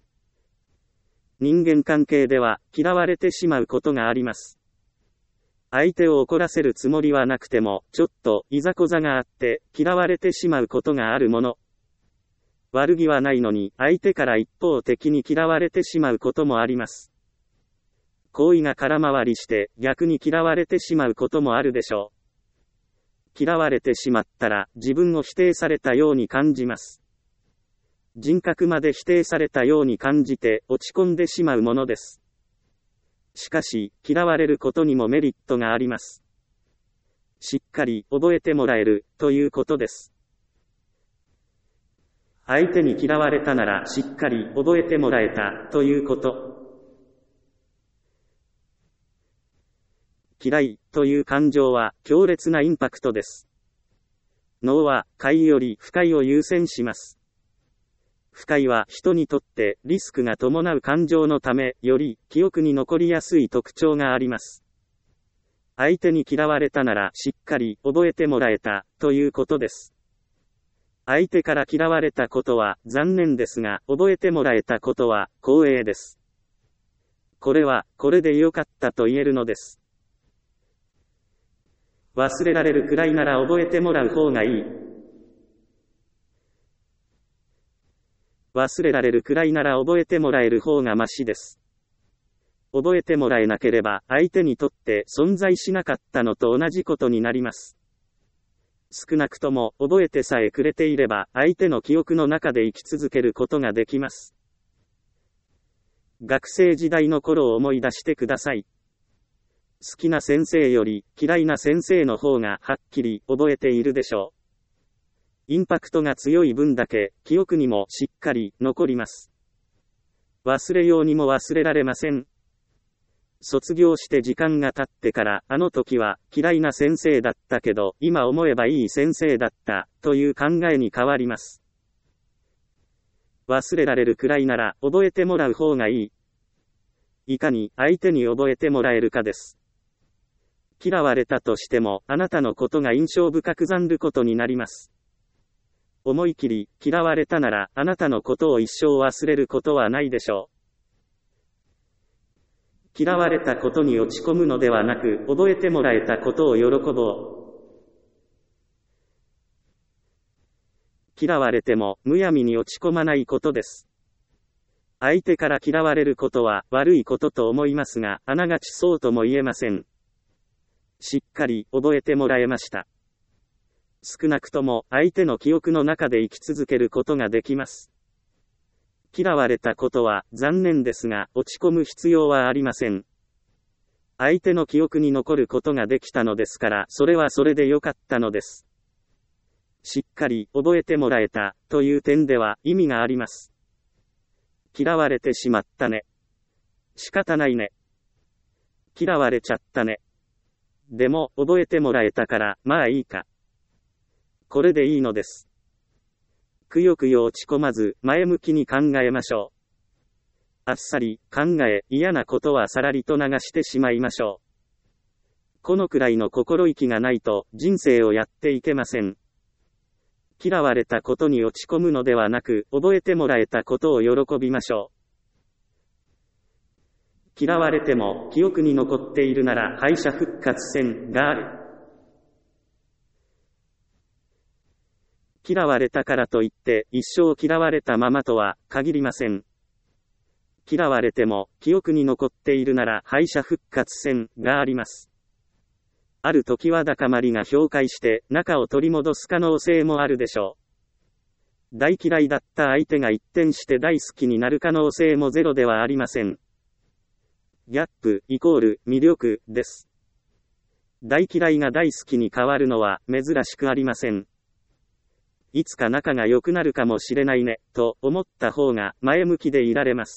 人間関係では嫌われてしまうことがあります。相手を怒らせるつもりはなくても、ちょっといざこざがあって嫌われてしまうことがあるもの。悪気はないのに相手から一方的に嫌われてしまうこともあります。好意が空回りして逆に嫌われてしまうこともあるでしょう。嫌われてしまったら自分を否定されたように感じます。人格まで否定されたように感じて落ち込んでしまうものです。しかし、嫌われることにもメリットがあります。しっかり覚えてもらえるということです。相手に嫌われたならしっかり覚えてもらえたということ。 嫌いという感情は強烈なインパクトです。脳は快より不快を優先します。不快は人にとってリスクが伴う感情のため、より記憶に残りやすい特徴があります。相手に嫌われたならしっかり覚えてもらえたということです。相手から嫌われたことは残念ですが、覚えてもらえたことは光栄です。これはこれで良かったと言えるのです。忘れられるくらいなら覚えてもらう方がいい。忘れられるくらいなら覚えてもらえる方がマシです。覚えてもらえなければ相手にとって存在しなかったのと同じことになります。少なくとも覚えてさえくれていれば相手の記憶の中で生き続けることができます。学生時代の頃を思い出してください。好きな先生より嫌いな先生の方がはっきり覚えているでしょう。インパクトが強い分だけ記憶にもしっかり残ります。忘れようにも忘れられません。卒業して時間が経ってからあの時は嫌いな先生だったけど今思えばいい先生だったという考えに変わります。忘れられるくらいなら覚えてもらう方がいい。いかに相手に覚えてもらえるかです。嫌われたとしてもあなたのことが印象深く残ることになります。思い切り嫌われたならあなたのことを一生忘れることはないでしょう。嫌われたことに落ち込むのではなく覚えてもらえたことを喜ぼう。嫌われてもむやみに落ち込まないことです。相手から嫌われることは悪いことと思いますが、あながちそうとも言えません。しっかり覚えてもらえました。少なくとも相手の記憶の中で生き続けることができます。嫌われたことは残念ですが、落ち込む必要はありません。相手の記憶に残ることができたのですから、それはそれで良かったのです。しっかり覚えてもらえたという点では意味があります。嫌われてしまったね。仕方ないね。嫌われちゃったね。でも覚えてもらえたからまあいいか。これでいいのです。くよくよ落ち込まず前向きに考えましょう。あっさり考え嫌なことはさらりと流してしまいましょう。このくらいの心意気がないと人生をやっていけません。嫌われたことに落ち込むのではなく、覚えてもらえたことを喜びましょう。嫌われても記憶に残っているなら敗者復活戦がある。嫌われたからといって一生嫌われたままとは限りません。嫌われても記憶に残っているなら敗者復活戦があります。ある時は高まりが氷解して仲を取り戻す可能性もあるでしょう。大嫌いだった相手が一転して大好きになる可能性もゼロではありません。ギャップイコール魅力です。大嫌いが大好きに変わるのは珍しくありません。いつか仲が良くなるかもしれないねと思った方が前向きでいられます。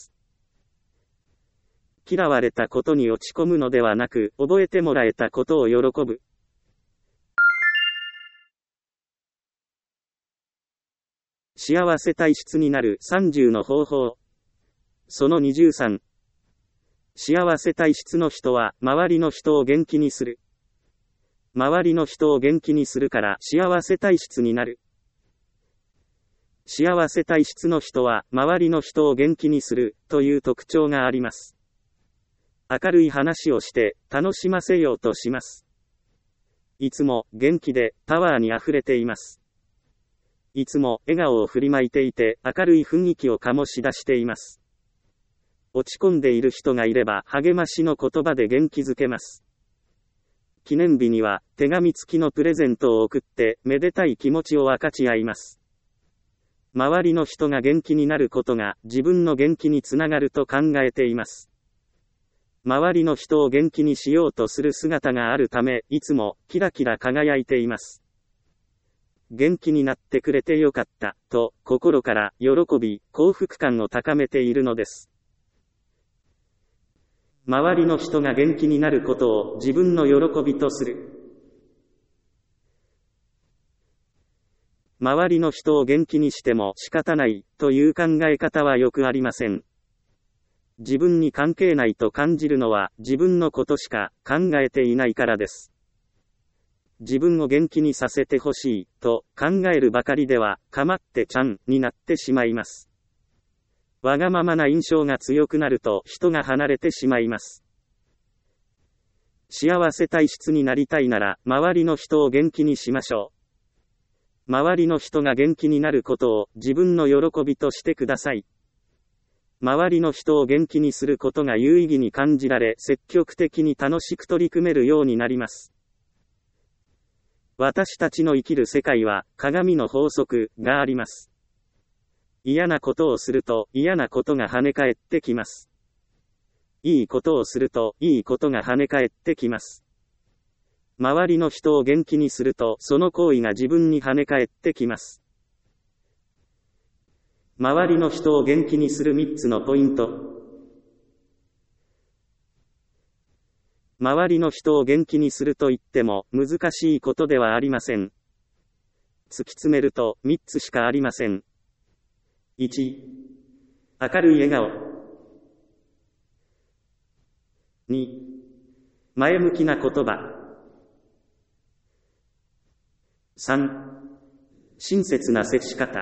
嫌われたことに落ち込むのではなく、覚えてもらえたことを喜ぶ。幸せ体質になるさんじゅうの方法。そのにじゅうさん。幸せ体質の人は周りの人を元気にする。周りの人を元気にするから幸せ体質になる。幸せ体質の人は周りの人を元気にするという特徴があります。明るい話をして楽しませようとします。いつも元気でパワーにあふれています。いつも笑顔を振りまいていて明るい雰囲気を醸し出しています。落ち込んでいる人がいれば励ましの言葉で元気づけます。記念日には手紙付きのプレゼントを送ってめでたい気持ちを分かち合います。周りの人が元気になることが自分の元気につながると考えています。周りの人を元気にしようとする姿があるため、いつもキラキラ輝いています。元気になってくれてよかった、と心から喜び、幸福感を高めているのです。 周りの人が元気になることを自分の喜びとする。周りの人を元気にしても仕方ないという考え方はよくありません。自分に関係ないと感じるのは自分のことしか考えていないからです。自分を元気にさせてほしいと考えるばかりではかまってちゃんになってしまいます。わがままな印象が強くなると人が離れてしまいます。幸せ体質になりたいなら周りの人を元気にしましょう。周りの人が元気になることを自分の喜びとしてください。周りの人を元気にすることが有意義に感じられ、積極的に楽しく取り組めるようになります。私たちの生きる世界は鏡の法則があります。嫌なことをすると嫌なことが跳ね返ってきます。いいことをするといいことが跳ね返ってきます。周りの人を元気にするとその行為が自分に跳ね返ってきます。周りの人を元気にするみっつのポイント。周りの人を元気にすると言っても難しいことではありません。突き詰めるとみっつしかありません。いち、明るい笑顔。に、前向きな言葉。さん、親切な接し方。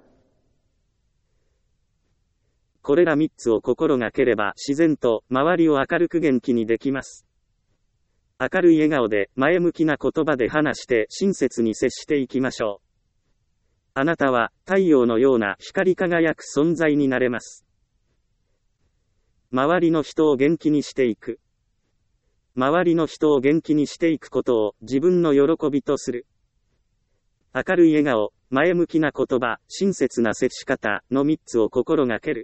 これらみっつを心がければ自然と周りを明るく元気にできます。明るい笑顔で前向きな言葉で話して親切に接していきましょう。あなたは太陽のような光り輝く存在になれます。周りの人を元気にしていく。周りの人を元気にしていくことを自分の喜びとする。明るい笑顔、前向きな言葉、親切な接し方のみっつを心がける。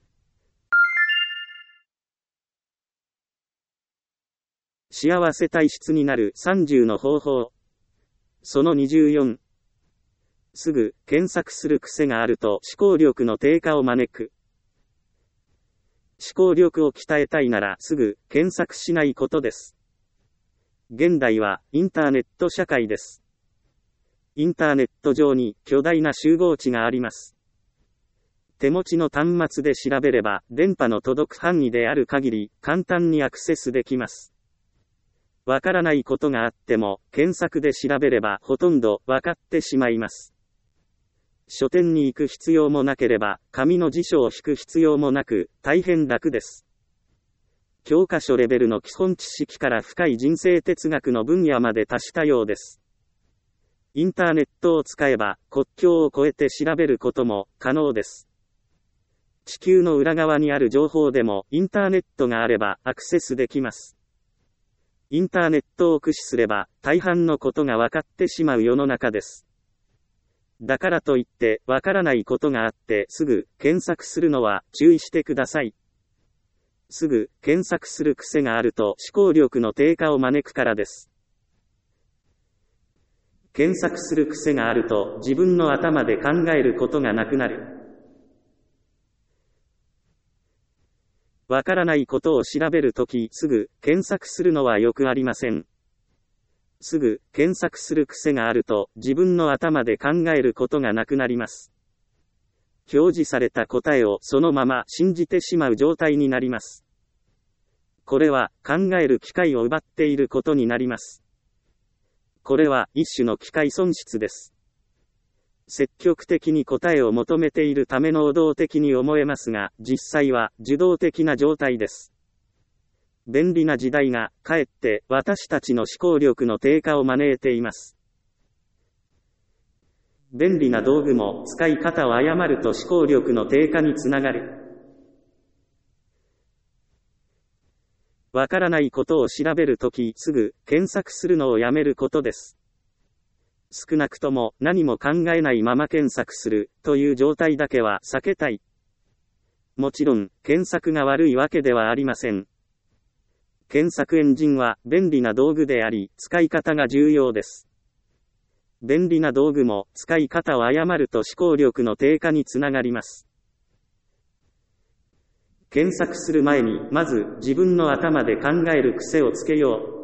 幸せ体質になるさんじゅうの方法。そのにじゅうよん。すぐ検索する癖があると思考力の低下を招く。思考力を鍛えたいならすぐ検索しないことです。現代はインターネット社会です。インターネット上に巨大な集合地があります。手持ちの端末で調べれば電波の届く範囲である限り簡単にアクセスできます。わからないことがあっても検索で調べればほとんどわかってしまいます。書店に行く必要もなければ紙の辞書を引く必要もなく大変楽です。教科書レベルの基本知識から深い人生哲学の分野まで達したようです。インターネットを使えば国境を越えて調べることも可能です。地球の裏側にある情報でもインターネットがあればアクセスできます。インターネットを駆使すれば大半のことが分かってしまう世の中です。だからといって分からないことがあってすぐ検索するのは注意してください。すぐ検索する癖があると思考力の低下を招くからです。検索する癖があると自分の頭で考えることがなくなる。わからないことを調べるときすぐ検索するのはよくありません。すぐ検索する癖があると自分の頭で考えることがなくなります。表示された答えをそのまま信じてしまう状態になります。これは考える機会を奪っていることになります。これは一種の機会損失です。積極的に答えを求めているため能動的に思えますが、実際は受動的な状態です。便利な時代が、かえって私たちの思考力の低下を招いています。便利な道具も使い方を誤ると思考力の低下につながる。わからないことを調べるときすぐ検索するのをやめることです。少なくとも何も考えないまま検索するという状態だけは避けたい。もちろん検索が悪いわけではありません。検索エンジンは便利な道具であり使い方が重要です。便利な道具も使い方を誤ると思考力の低下につながります。 検索する前に、まず自分の頭で考える癖をつけよう。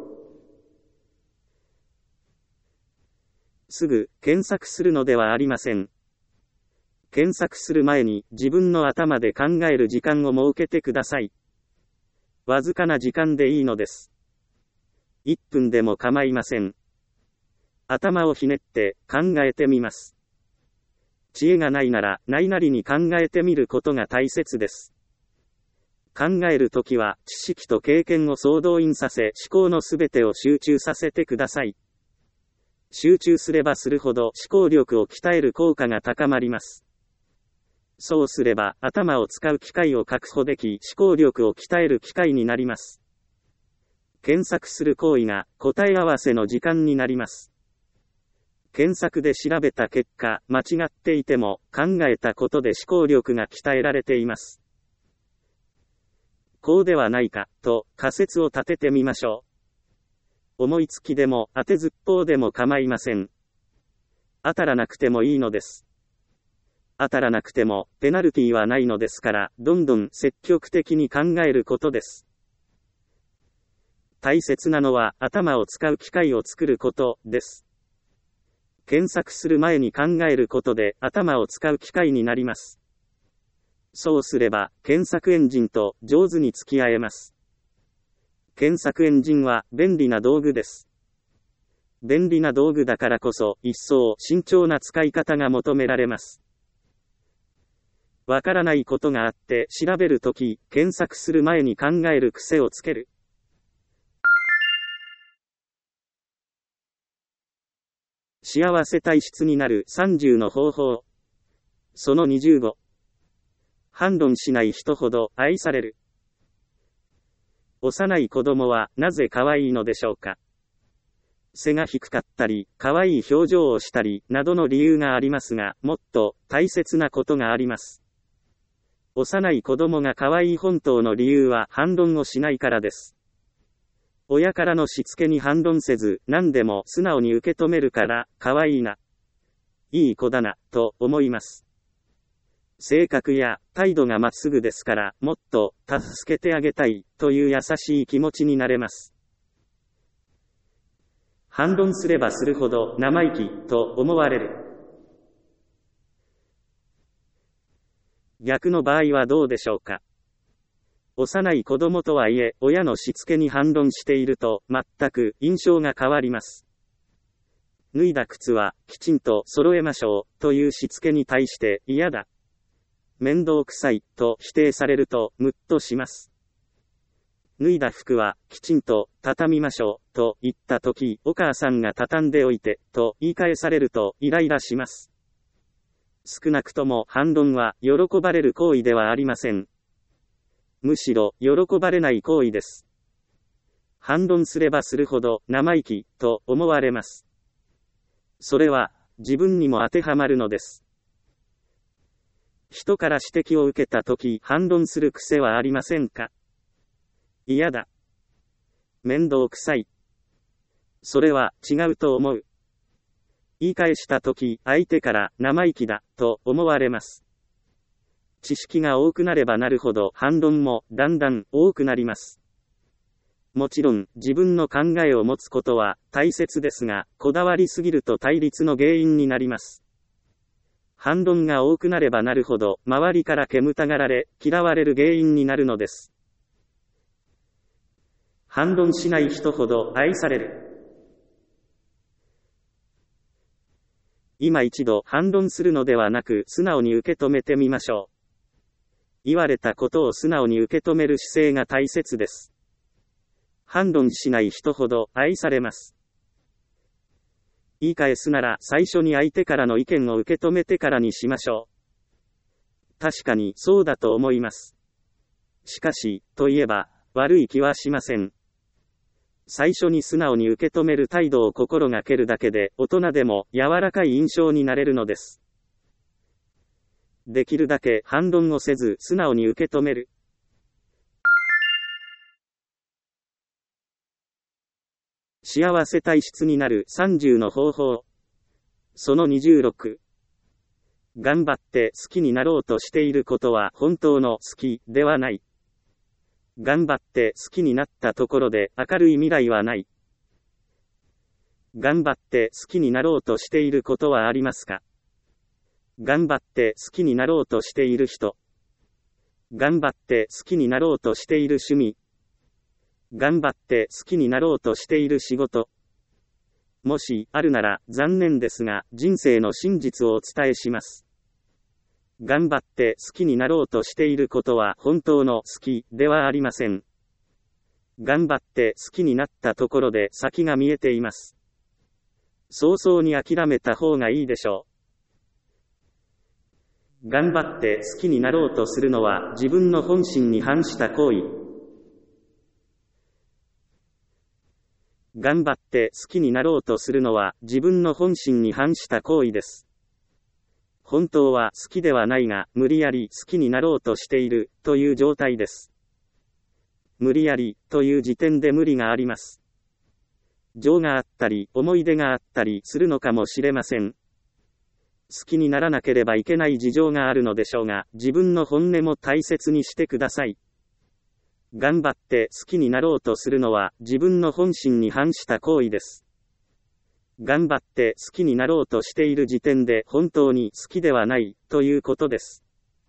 すぐ検索するのではありません。検索する前に自分の頭で考える時間を設けてください。わずかな時間でいいのです。いっぷんでも構いません。頭をひねって考えてみます。知恵がないならないなりに考えてみることが大切です。考えるときは知識と経験を総動員させ、思考のすべてを集中させてください。集中すればするほど思考力を鍛える効果が高まります。そうすれば頭を使う機会を確保でき、思考力を鍛える機会になります。検索する行為が答え合わせの時間になります。検索で調べた結果、間違っていても考えたことで思考力が鍛えられています。こうではないかと仮説を立ててみましょう。思いつきでも当てずっぽうでも構いません。当たらなくてもいいのです。当たらなくてもペナルティはないのですから、どんどん積極的に考えることです。大切なのは頭を使う機会を作ることです。検索する前に考えることで頭を使う機会になります。そうすれば検索エンジンと上手に付き合えます。検索エンジンは便利な道具です。便利な道具だからこそ一層慎重な使い方が求められます。わからないことがあって調べるとき、検索する前に考える癖をつける。幸せ体質になるさんじゅうの方法。そのにじゅうご。反論しない人ほど愛される。幼い子供はなぜ可愛いのでしょうか。背が低かったり、可愛い表情をしたり、などの理由がありますが、もっと大切なことがあります。幼い子供が可愛い本当の理由は反論をしないからです。親からのしつけに反論せず、何でも素直に受け止めるから、可愛いな、いい子だな、と思います。性格や態度がまっすぐですから、もっと助けてあげたいという優しい気持ちになれます。反論すればするほど生意気と思われる。逆の場合はどうでしょうか。幼い子供とはいえ、親のしつけに反論していると、全く印象が変わります。脱いだ靴はきちんと揃えましょうというしつけに対して、嫌だ、面倒くさいと否定されるとムッとします。脱いだ服はきちんと畳みましょうと言ったとき、お母さんが畳んでおいてと言い返されるとイライラします。少なくとも反論は喜ばれる行為ではありません。むしろ喜ばれない行為です。反論すればするほど生意気と思われます。それは自分にも当てはまるのです。人から指摘を受けたとき反論する癖はありませんか。嫌だ、面倒くさい、それは違うと思う。言い返したとき相手から生意気だと思われます。知識が多くなればなるほど反論もだんだん多くなります。もちろん自分の考えを持つことは大切ですが、こだわりすぎると対立の原因になります。反論が多くなればなるほど周りから煙たがられ嫌われる原因になるのです。反論しない人ほど愛される。今一度反論するのではなく素直に受け止めてみましょう。言われたことを素直に受け止める姿勢が大切です。反論しない人ほど愛されます。言い返すなら最初に相手からの意見を受け止めてからにしましょう。確かにそうだと思います。しかし、といえば、悪い気はしません。最初に素直に受け止める態度を心がけるだけで、大人でも柔らかい印象になれるのです。できるだけ反論をせず素直に受け止める。幸せ体質になるさんじゅうの方法。そのにじゅうろく。頑張って好きになろうとしていることは本当の好きではない。 頑張って好きになったところで明るい未来はない。頑張って好きになろうとしていることはありますか？頑張って好きになろうとしている人。頑張って好きになろうとしている趣味。頑張って好きになろうとしている仕事。もしあるなら残念ですが人生の真実をお伝えします。頑張って好きになろうとしていることは本当の好きではありません。頑張って好きになったところで先が見えています。早々に諦めた方がいいでしょう。頑張って好きになろうとするのは自分の本心に反した行為。頑張って好きになろうとするのは自分の本心に反した行為です。本当は好きではないが、無理やり好きになろうとしているという状態です。無理やりという時点で無理があります。情があったり、思い出があったりするのかもしれません。好きにならなければいけない事情があるのでしょうが、自分の本音も大切にしてください。頑張って好きになろうとするのは自分の本心に反した行為です。頑張って好きになろうとしている時点で本当に好きではないということです。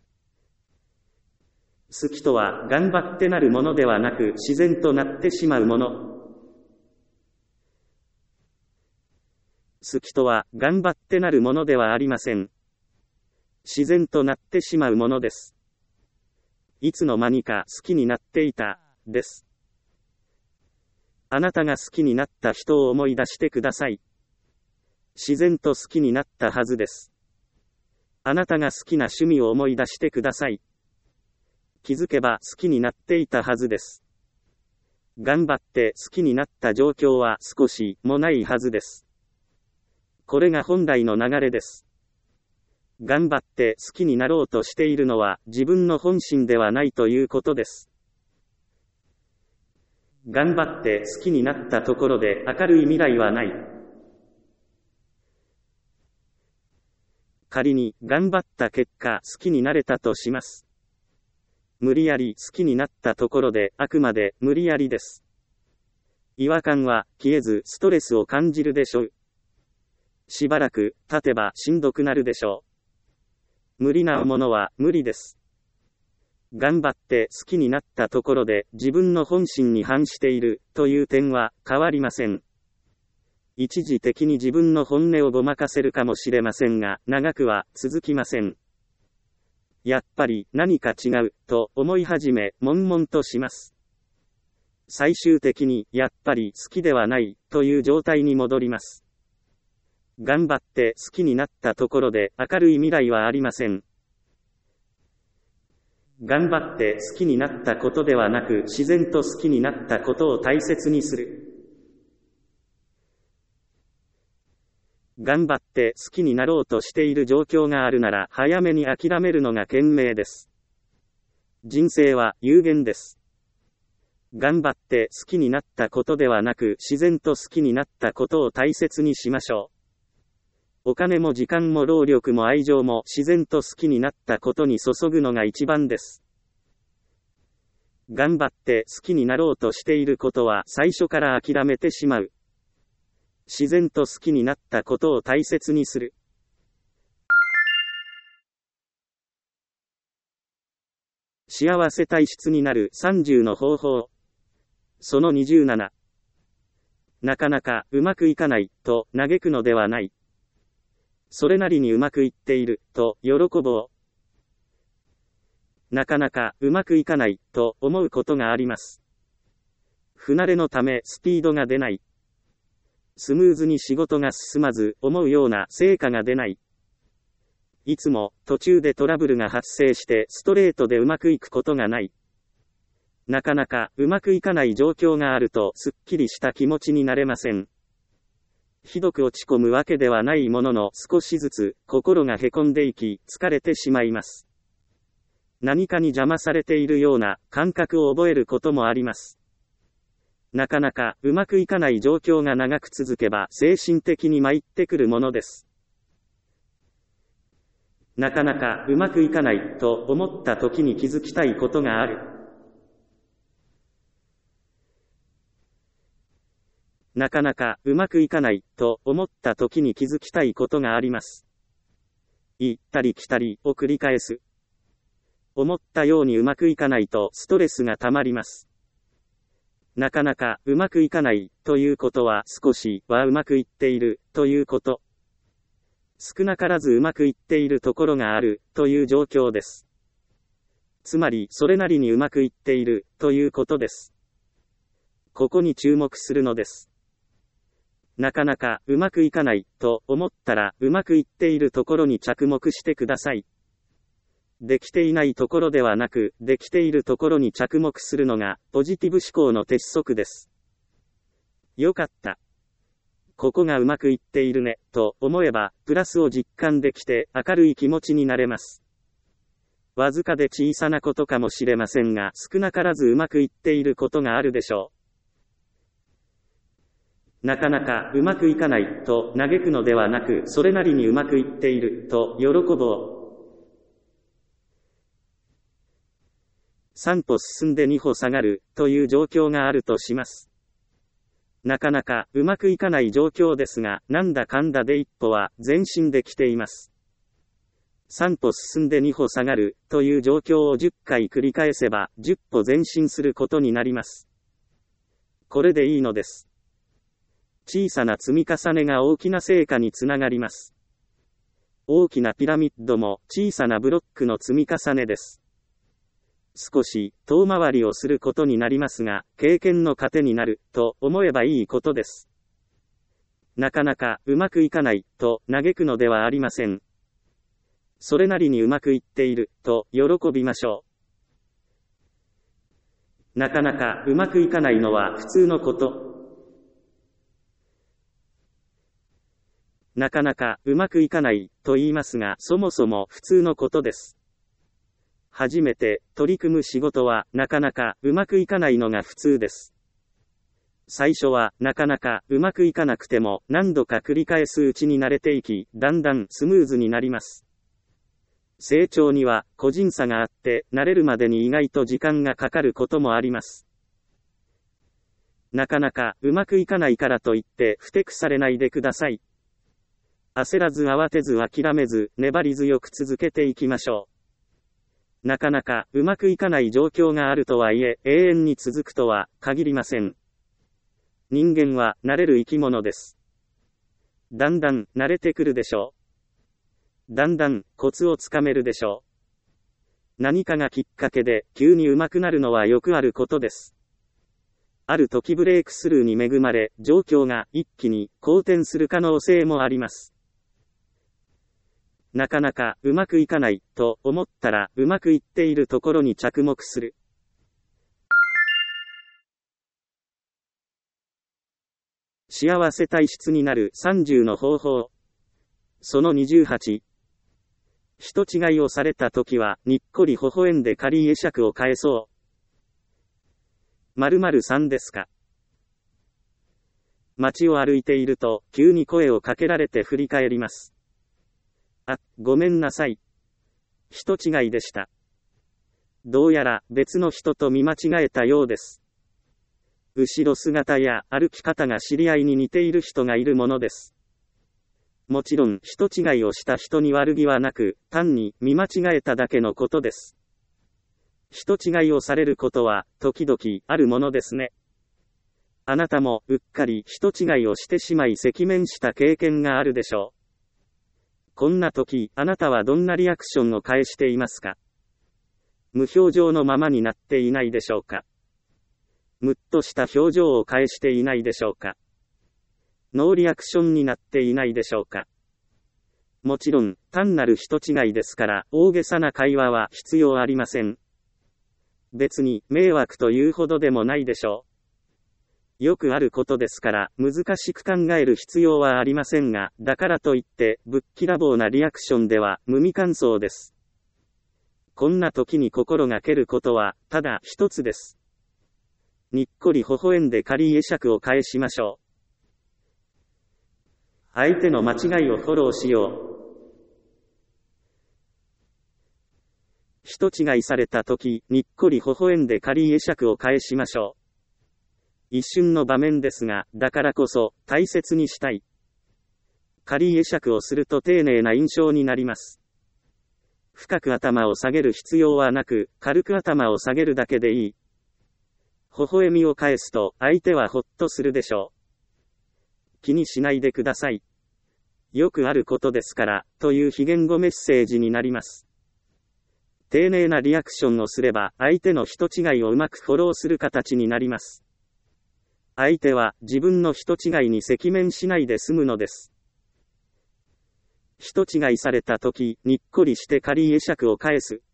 好きとは頑張ってなるものではなく自然となってしまうもの。好きとは頑張ってなるものではありません。自然となってしまうものです。いつの間にか好きになっていた、です。あなたが好きになった人を思い出してください。自然と好きになったはずです。あなたが好きな趣味を思い出してください。気づけば好きになっていたはずです。頑張って好きになった状況は少しもないはずです。これが本来の流れです。頑張って好きになろうとしているのは自分の本心ではないということです。頑張って好きになったところで明るい未来はない。仮に頑張った結果好きになれたとします。無理やり好きになったところであくまで無理やりです。違和感は消えずストレスを感じるでしょう。しばらく経てばしんどくなるでしょう。無理なものは無理です。頑張って好きになったところで自分の本心に反しているという点は変わりません。一時的に自分の本音をごまかせるかもしれませんが、長くは続きません。やっぱり何か違うと思い始め、悶々とします。最終的にやっぱり好きではないという状態に戻ります。頑張って好きになったところで明るい未来はありません。頑張って好きになったことではなく自然と好きになったことを大切にする。頑張って好きになろうとしている状況があるなら早めに諦めるのが賢明です。人生は有限です。頑張って好きになったことではなく自然と好きになったことを大切にしましょう。お金も時間も労力も愛情も自然と好きになったことに注ぐのが一番です。頑張って好きになろうとしていることは最初から諦めてしまう。自然と好きになったことを大切にする。幸せ体質になるさんじゅうの方法。そのにじゅうなな。なかなかうまくいかないと嘆くのではない。それなりにうまくいっていると喜ぼう。なかなかうまくいかないと思うことがあります。不慣れのためスピードが出ない。スムーズに仕事が進まず思うような成果が出ない。いつも途中でトラブルが発生してストレートでうまくいくことがない。なかなかうまくいかない状況があるとすっきりした気持ちになれません。ひどく落ち込むわけではないものの少しずつ心がへこんでいき疲れてしまいます。何かに邪魔されているような感覚を覚えることもあります。なかなかうまくいかない状況が長く続けば精神的に参ってくるものです。なかなかうまくいかないと思った時に気づきたいことがある。 なかなかうまくいかないと思った時に気づきたいことがあります。行ったり来たりを繰り返す。思ったようにうまくいかないとストレスがたまります。なかなかうまくいかないということは少しはうまくいっているということ。少なからずうまくいっているところがあるという状況です。つまりそれなりにうまくいっているということです。ここに注目するのです。なかなかうまくいかないと思ったらうまくいっているところに着目してください。できていないところではなく、できているところに着目するのがポジティブ思考の鉄則です。よかった。ここがうまくいっているね、と思えば、プラスを実感できて明るい気持ちになれます。わずかで小さなことかもしれませんが、少なからずうまくいっていることがあるでしょう。なかなかうまくいかないと嘆くのではなく、それなりにうまくいっていると喜ぼう。三歩進んで二歩下がるという状況があるとします。なかなかうまくいかない状況ですが、なんだかんだで一歩は前進できています。三歩進んで二歩下がるという状況をじゅっかい繰り返せばじゅっ歩前進することになります。これでいいのです。小さな積み重ねが大きな成果につながります。大きなピラミッドも小さなブロックの積み重ねです。少し遠回りをすることになりますが、経験の糧になると思えばいいことです。なかなかうまくいかないと嘆くのではありません。それなりにうまくいっていると喜びましょう。なかなかうまくいかないのは普通のこと。なかなかうまくいかないと言いますが、そもそも普通のことです。初めて取り組む仕事はなかなかうまくいかないのが普通です。最初はなかなかうまくいかなくても何度か繰り返すうちに慣れていき、だんだんスムーズになります。成長には個人差があって、慣れるまでに意外と時間がかかることもあります。なかなかうまくいかないからといってふてくされないでください。焦らず慌てず諦めず、粘り強く続けていきましょう。なかなかうまくいかない状況があるとはいえ、永遠に続くとは限りません。人間は慣れる生き物です。だんだん慣れてくるでしょう。だんだんコツをつかめるでしょう。何かがきっかけで急に上手くなるのはよくあることです。ある時ブレイクスルーに恵まれ、状況が一気に好転する可能性もあります。なかなかうまくいかないと思ったらうまくいっているところに着目する。幸せ体質になるさんじゅうの方法。そのにじゅうはち。人違いをされたときはにっこり微笑んで仮会釈を返そう。〇〇さんですか。街を歩いていると急に声をかけられて振り返ります。あ、ごめんなさい。人違いでした。どうやら別の人と見間違えたようです。後ろ姿や歩き方が知り合いに似ている人がいるものです。もちろん人違いをした人に悪気はなく、単に見間違えただけのことです。人違いをされることは時々あるものですね。あなたもうっかり人違いをしてしまい赤面した経験があるでしょう。こんな時、あなたはどんなリアクションを返していますか？無表情のままになっていないでしょうか？むっとした表情を返していないでしょうか？ノーリアクションになっていないでしょうか？もちろん、単なる人違いですから、大げさな会話は必要ありません。別に、迷惑というほどでもないでしょう。よくあることですから、難しく考える必要はありませんが、だからといって、ぶっきらぼうなリアクションでは、無味乾燥です。こんな時に心がけることは、ただ一つです。にっこり微笑んで仮会釈を返しましょう。相手の間違いをフォローしよう。人違いされた時、にっこり微笑んで仮会釈を返しましょう。 一瞬の場面ですが、だからこそ、大切にしたい。仮会釈をすると丁寧な印象になります。深く頭を下げる必要はなく、軽く頭を下げるだけでいい。微笑みを返すと、相手はほっとするでしょう。気にしないでください。よくあることですから、という非言語メッセージになります。丁寧なリアクションをすれば、相手の人違いをうまくフォローする形になります。相手は自分の人違いに赤面しないで済むのです。人違いされたとき、にっこりして仮会釈を返す。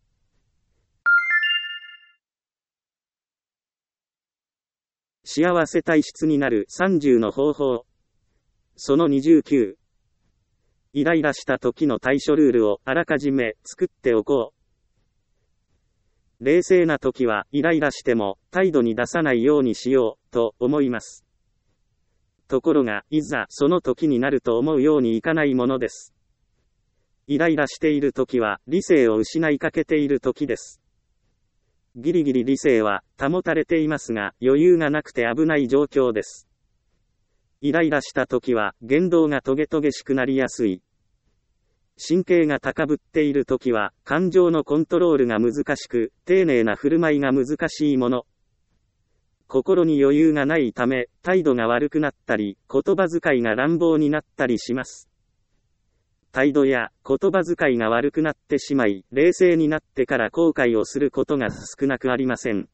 幸せ体質になるさんじゅうの方法。そのにじゅうきゅう。イライラした時の対処ルールをあらかじめ作っておこう。冷静な時はイライラしても態度に出さないようにしようと思います。ところがいざその時になると思うようにいかないものです。イライラしている時は理性を失いかけている時です。ギリギリ理性は保たれていますが余裕がなくて危ない状況です。イライラした時は言動がトゲトゲしくなりやすい。神経が高ぶっている時は感情のコントロールが難しく、丁寧な振る舞いが難しいもの。心に余裕がないため、態度が悪くなったり、言葉遣いが乱暴になったりします。態度や言葉遣いが悪くなってしまい、冷静になってから後悔をすることが少なくありません。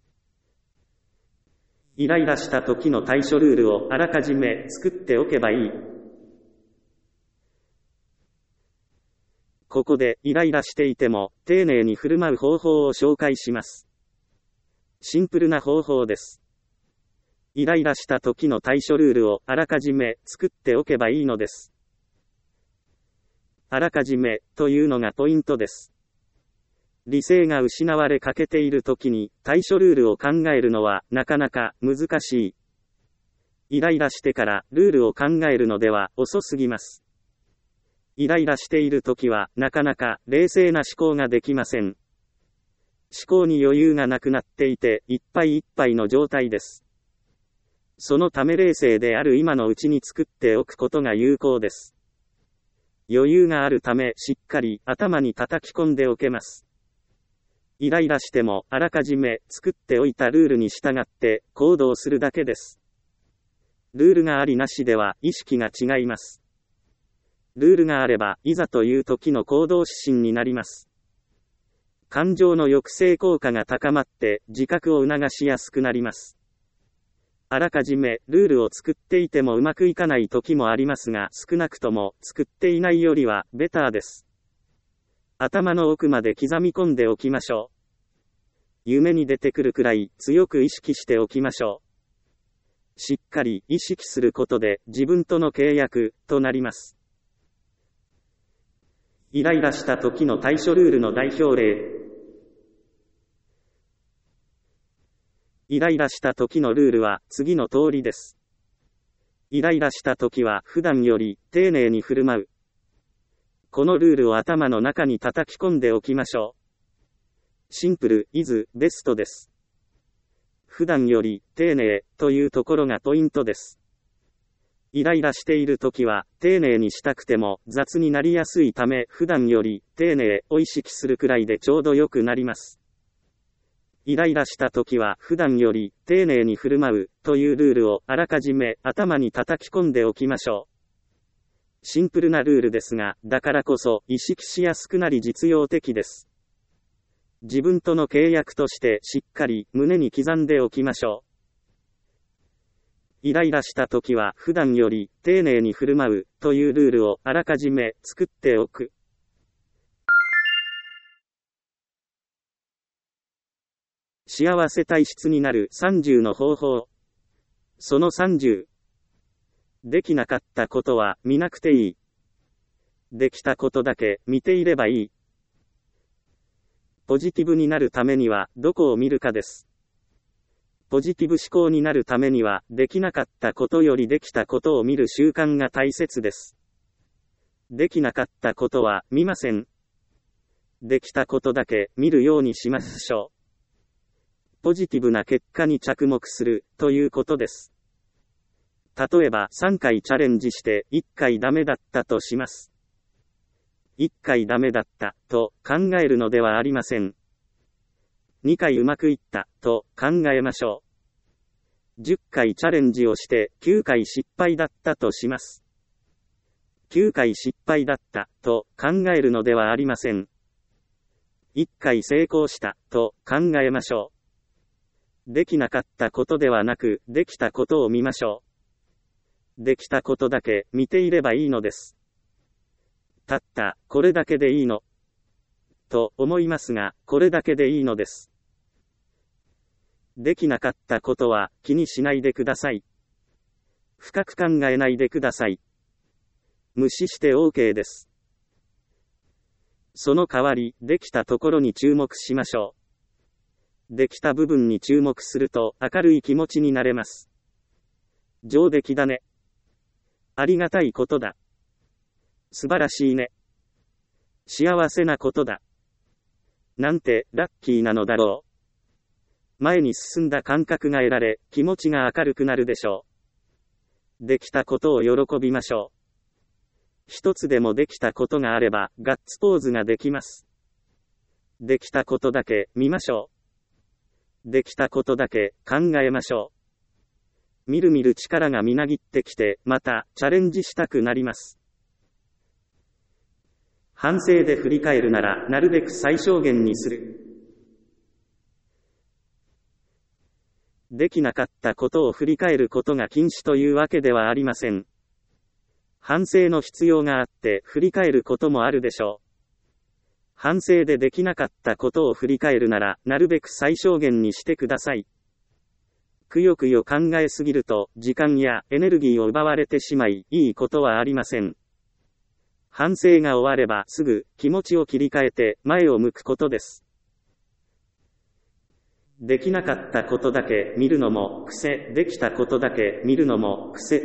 イライラした時の対処ルールをあらかじめ作っておけばいい。ここでイライラしていても丁寧に振る舞う方法を紹介します。シンプルな方法です。イライラした時の対処ルールをあらかじめ作っておけばいいのです。あらかじめというのがポイントです。理性が失われかけている時に対処ルールを考えるのはなかなか難しい。イライラしてからルールを考えるのでは遅すぎます。イライラしている時はなかなか冷静な思考ができません。思考に余裕がなくなっていていっぱいいっぱいの状態です。そのため冷静である今のうちに作っておくことが有効です。余裕があるためしっかり頭に叩き込んでおけます。イライラしてもあらかじめ作っておいたルールに従って行動するだけです。ルールがありなしでは意識が違います。ルールがあればいざという時の行動指針になります。感情の抑制効果が高まって自覚を促しやすくなります。あらかじめルールを作っていてもうまくいかない時もありますが、少なくとも作っていないよりはベターです。頭の奥まで刻み込んでおきましょう。夢に出てくるくらい強く意識しておきましょう。しっかり意識することで自分との契約となります。イライラした時の対処ルールの代表例。イライラした時のルールは次の通りです。イライラした時は普段より丁寧に振る舞う。このルールを頭の中に叩き込んでおきましょう。シンプル、イズ、ベストです。普段より丁寧というところがポイントです。イライラしている時は丁寧にしたくても雑になりやすいため、普段より丁寧を意識するくらいでちょうど良くなります。イライラした時は普段より丁寧に振る舞うというルールをあらかじめ頭に叩き込んでおきましょう。シンプルなルールですが、だからこそ意識しやすくなり実用的です。自分との契約としてしっかり胸に刻んでおきましょう。イライラした時は普段より丁寧に振る舞うというルールをあらかじめ作っておく。幸せ体質になるさんじゅうの方法。そのさんじゅう。できなかったことは見なくていい。できたことだけ見ていればいい。ポジティブになるためにはどこを見るかです。ポジティブ思考になるためにはできなかったことよりできたことを見る習慣が大切です。できなかったことは見ません。できたことだけ見るようにしましょう。 ポジティブな結果に着目する、ということです。例えばさんかいチャレンジしていっかいダメだったとします。いっかいダメだった、と考えるのではありません。にかいうまくいった、と考えましょう。じゅっかいチャレンジをしてきゅうかい失敗だったとします。きゅうかい失敗だった、と考えるのではありません。いっかい成功した、と考えましょう。できなかったことではなく、できたことを見ましょう。できたことだけ見ていればいいのです。たった、これだけでいいの。と思いますが、これだけでいいのです。できなかったことは気にしないでください。深く考えないでください。無視して OK です。その代わり、できたところに注目しましょう。できた部分に注目すると明るい気持ちになれます。上出来だね。ありがたいことだ。素晴らしいね。幸せなことだ。なんてラッキーなのだろう。前に進んだ感覚が得られ、気持ちが明るくなるでしょう。できたことを喜びましょう。一つでもできたことがあれば、ガッツポーズができます。できたことだけ見ましょう。できたことだけ考えましょう。みるみる力がみなぎってきて、またチャレンジしたくなります。反省で振り返るなら、なるべく最小限にする。できなかったことを振り返ることが禁止というわけではありません。反省の必要があって、振り返ることもあるでしょう。反省でできなかったことを振り返るなら、なるべく最小限にしてください。くよくよ考えすぎると、時間やエネルギーを奪われてしまい、いいことはありません。反省が終わればすぐ気持ちを切り替えて前を向くことです。できなかったことだけ見るのも癖、できたことだけ見るのも癖。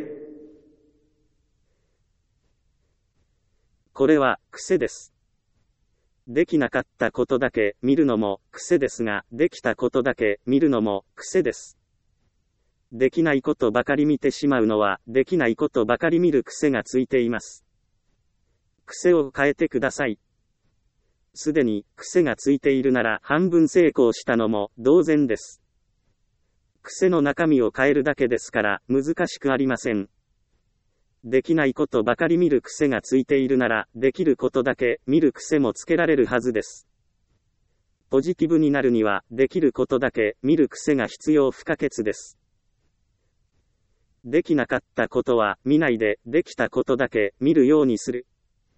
これは癖です。できなかったことだけ見るのも癖ですが、できたことだけ見るのも癖です。できないことばかり見てしまうのは、できないことばかり見る癖がついています。癖を変えてください。すでに癖がついているなら半分成功したのも同然です。癖の中身を変えるだけですから難しくありません。できないことばかり見る癖がついているなら、できることだけ見る癖もつけられるはずです。ポジティブになるには、できることだけ見る癖が必要不可欠です。できなかったことは見ないで、できたことだけ見るようにする。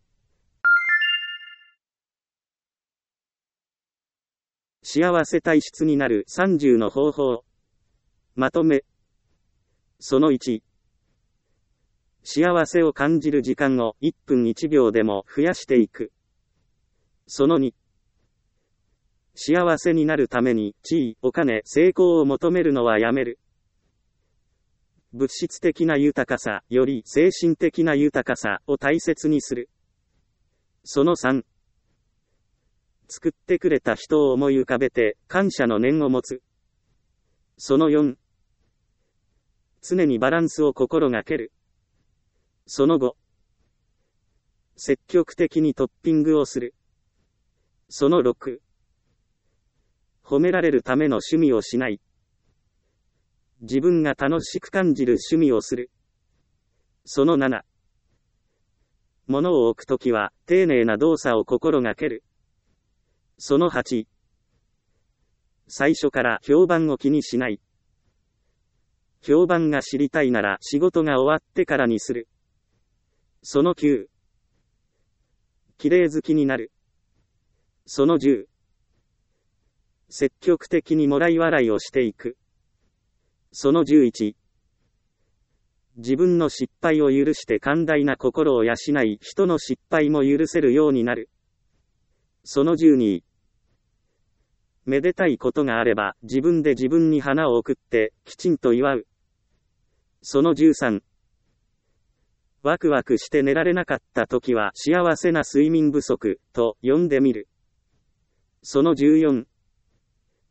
幸せ体質になるさんじゅうの方法。まとめ。そのいち。幸せを感じる時間をいっぷんいちびょうでも増やしていく。そのに。幸せになるために地位、お金、成功を求めるのはやめる。物質的な豊かさより精神的な豊かさを大切にする。そのさん。作ってくれた人を思い浮かべて感謝の念を持つ。そのよん。常にバランスを心がける。そのご。積極的にトッピングをする。そのろく。褒められるための趣味をしない。自分が楽しく感じる趣味をする。そのなな。物を置くときは丁寧な動作を心がける。そのはち。最初から評判を気にしない。評判が知りたいなら仕事が終わってからにする。そのきゅう。綺麗好きになる。そのじゅう。積極的にもらい笑いをしていく。そのじゅういち。自分の失敗を許して寛大な心を養い、人の失敗も許せるようになる。そのじゅうに。めでたいことがあれば、自分で自分に花を贈って、きちんと祝う。そのじゅうさん。ワクワクして寝られなかった時は、幸せな睡眠不足、と呼んでみる。そのじゅうよん。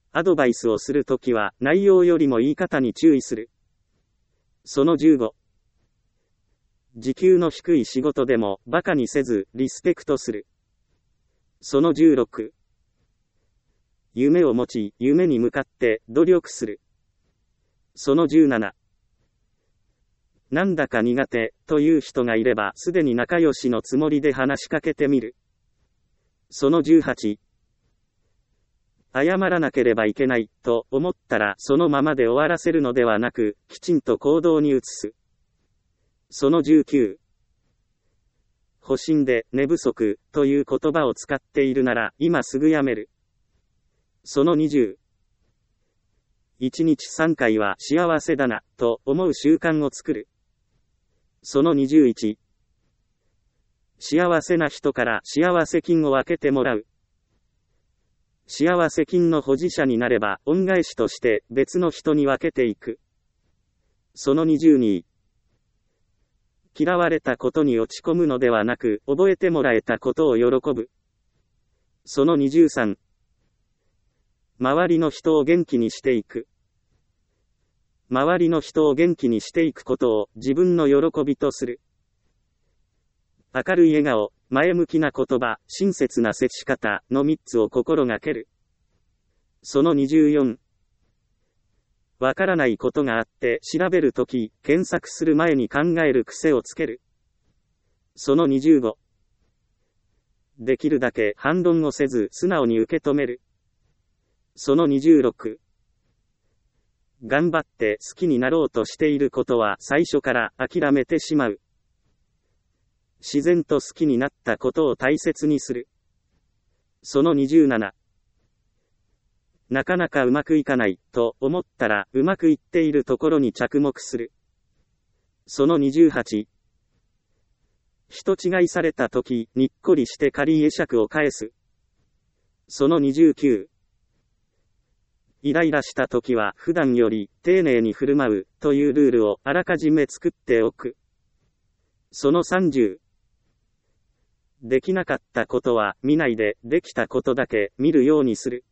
アドバイスをするときは内容よりも言い方に注意する。そのじゅうご。時給の低い仕事でも馬鹿にせずリスペクトする。そのじゅうろく。夢を持ち、夢に向かって努力する。そのじゅうなな。なんだか苦手という人がいればすでに仲良しのつもりで話しかけてみる。そのじゅうはち。謝らなければいけないと思ったらそのままで終わらせるのではなく、きちんと行動に移す。そのじゅうきゅう。保身で寝不足という言葉を使っているなら今すぐやめる。そのにじゅう。いちにちさんかいは幸せだなと思う習慣を作る。そのにじゅういち。幸せな人から幸せ金を分けてもらう。幸せ金の保持者になれば恩返しとして別の人に分けていく。そのにじゅうに。嫌われたことに落ち込むのではなく覚えてもらえたことを喜ぶ。そのにじゅうさん。周りの人を元気にしていく。周りの人を元気にしていくことを自分の喜びとする。明るい笑顔、前向きな言葉、親切な接し方のみっつを心がける。そのにじゅうよん。わからないことがあって調べるとき、検索する前に考える癖をつける。そのにじゅうご。できるだけ反論をせず素直に受け止める。そのにじゅうろく。頑張って好きになろうとしていることは最初から諦めてしまう。自然と好きになったことを大切にする。そのにじゅうなな。なかなかうまくいかないと思ったらうまくいっているところに着目する。そのにじゅうはち。人違いされたときにっこりして仮会釈を返す。そのにじゅうきゅう。イライラしたときは普段より丁寧に振る舞うというルールをあらかじめ作っておく。そのさんじゅう。できなかったことは見ないでできたことだけ見るようにする。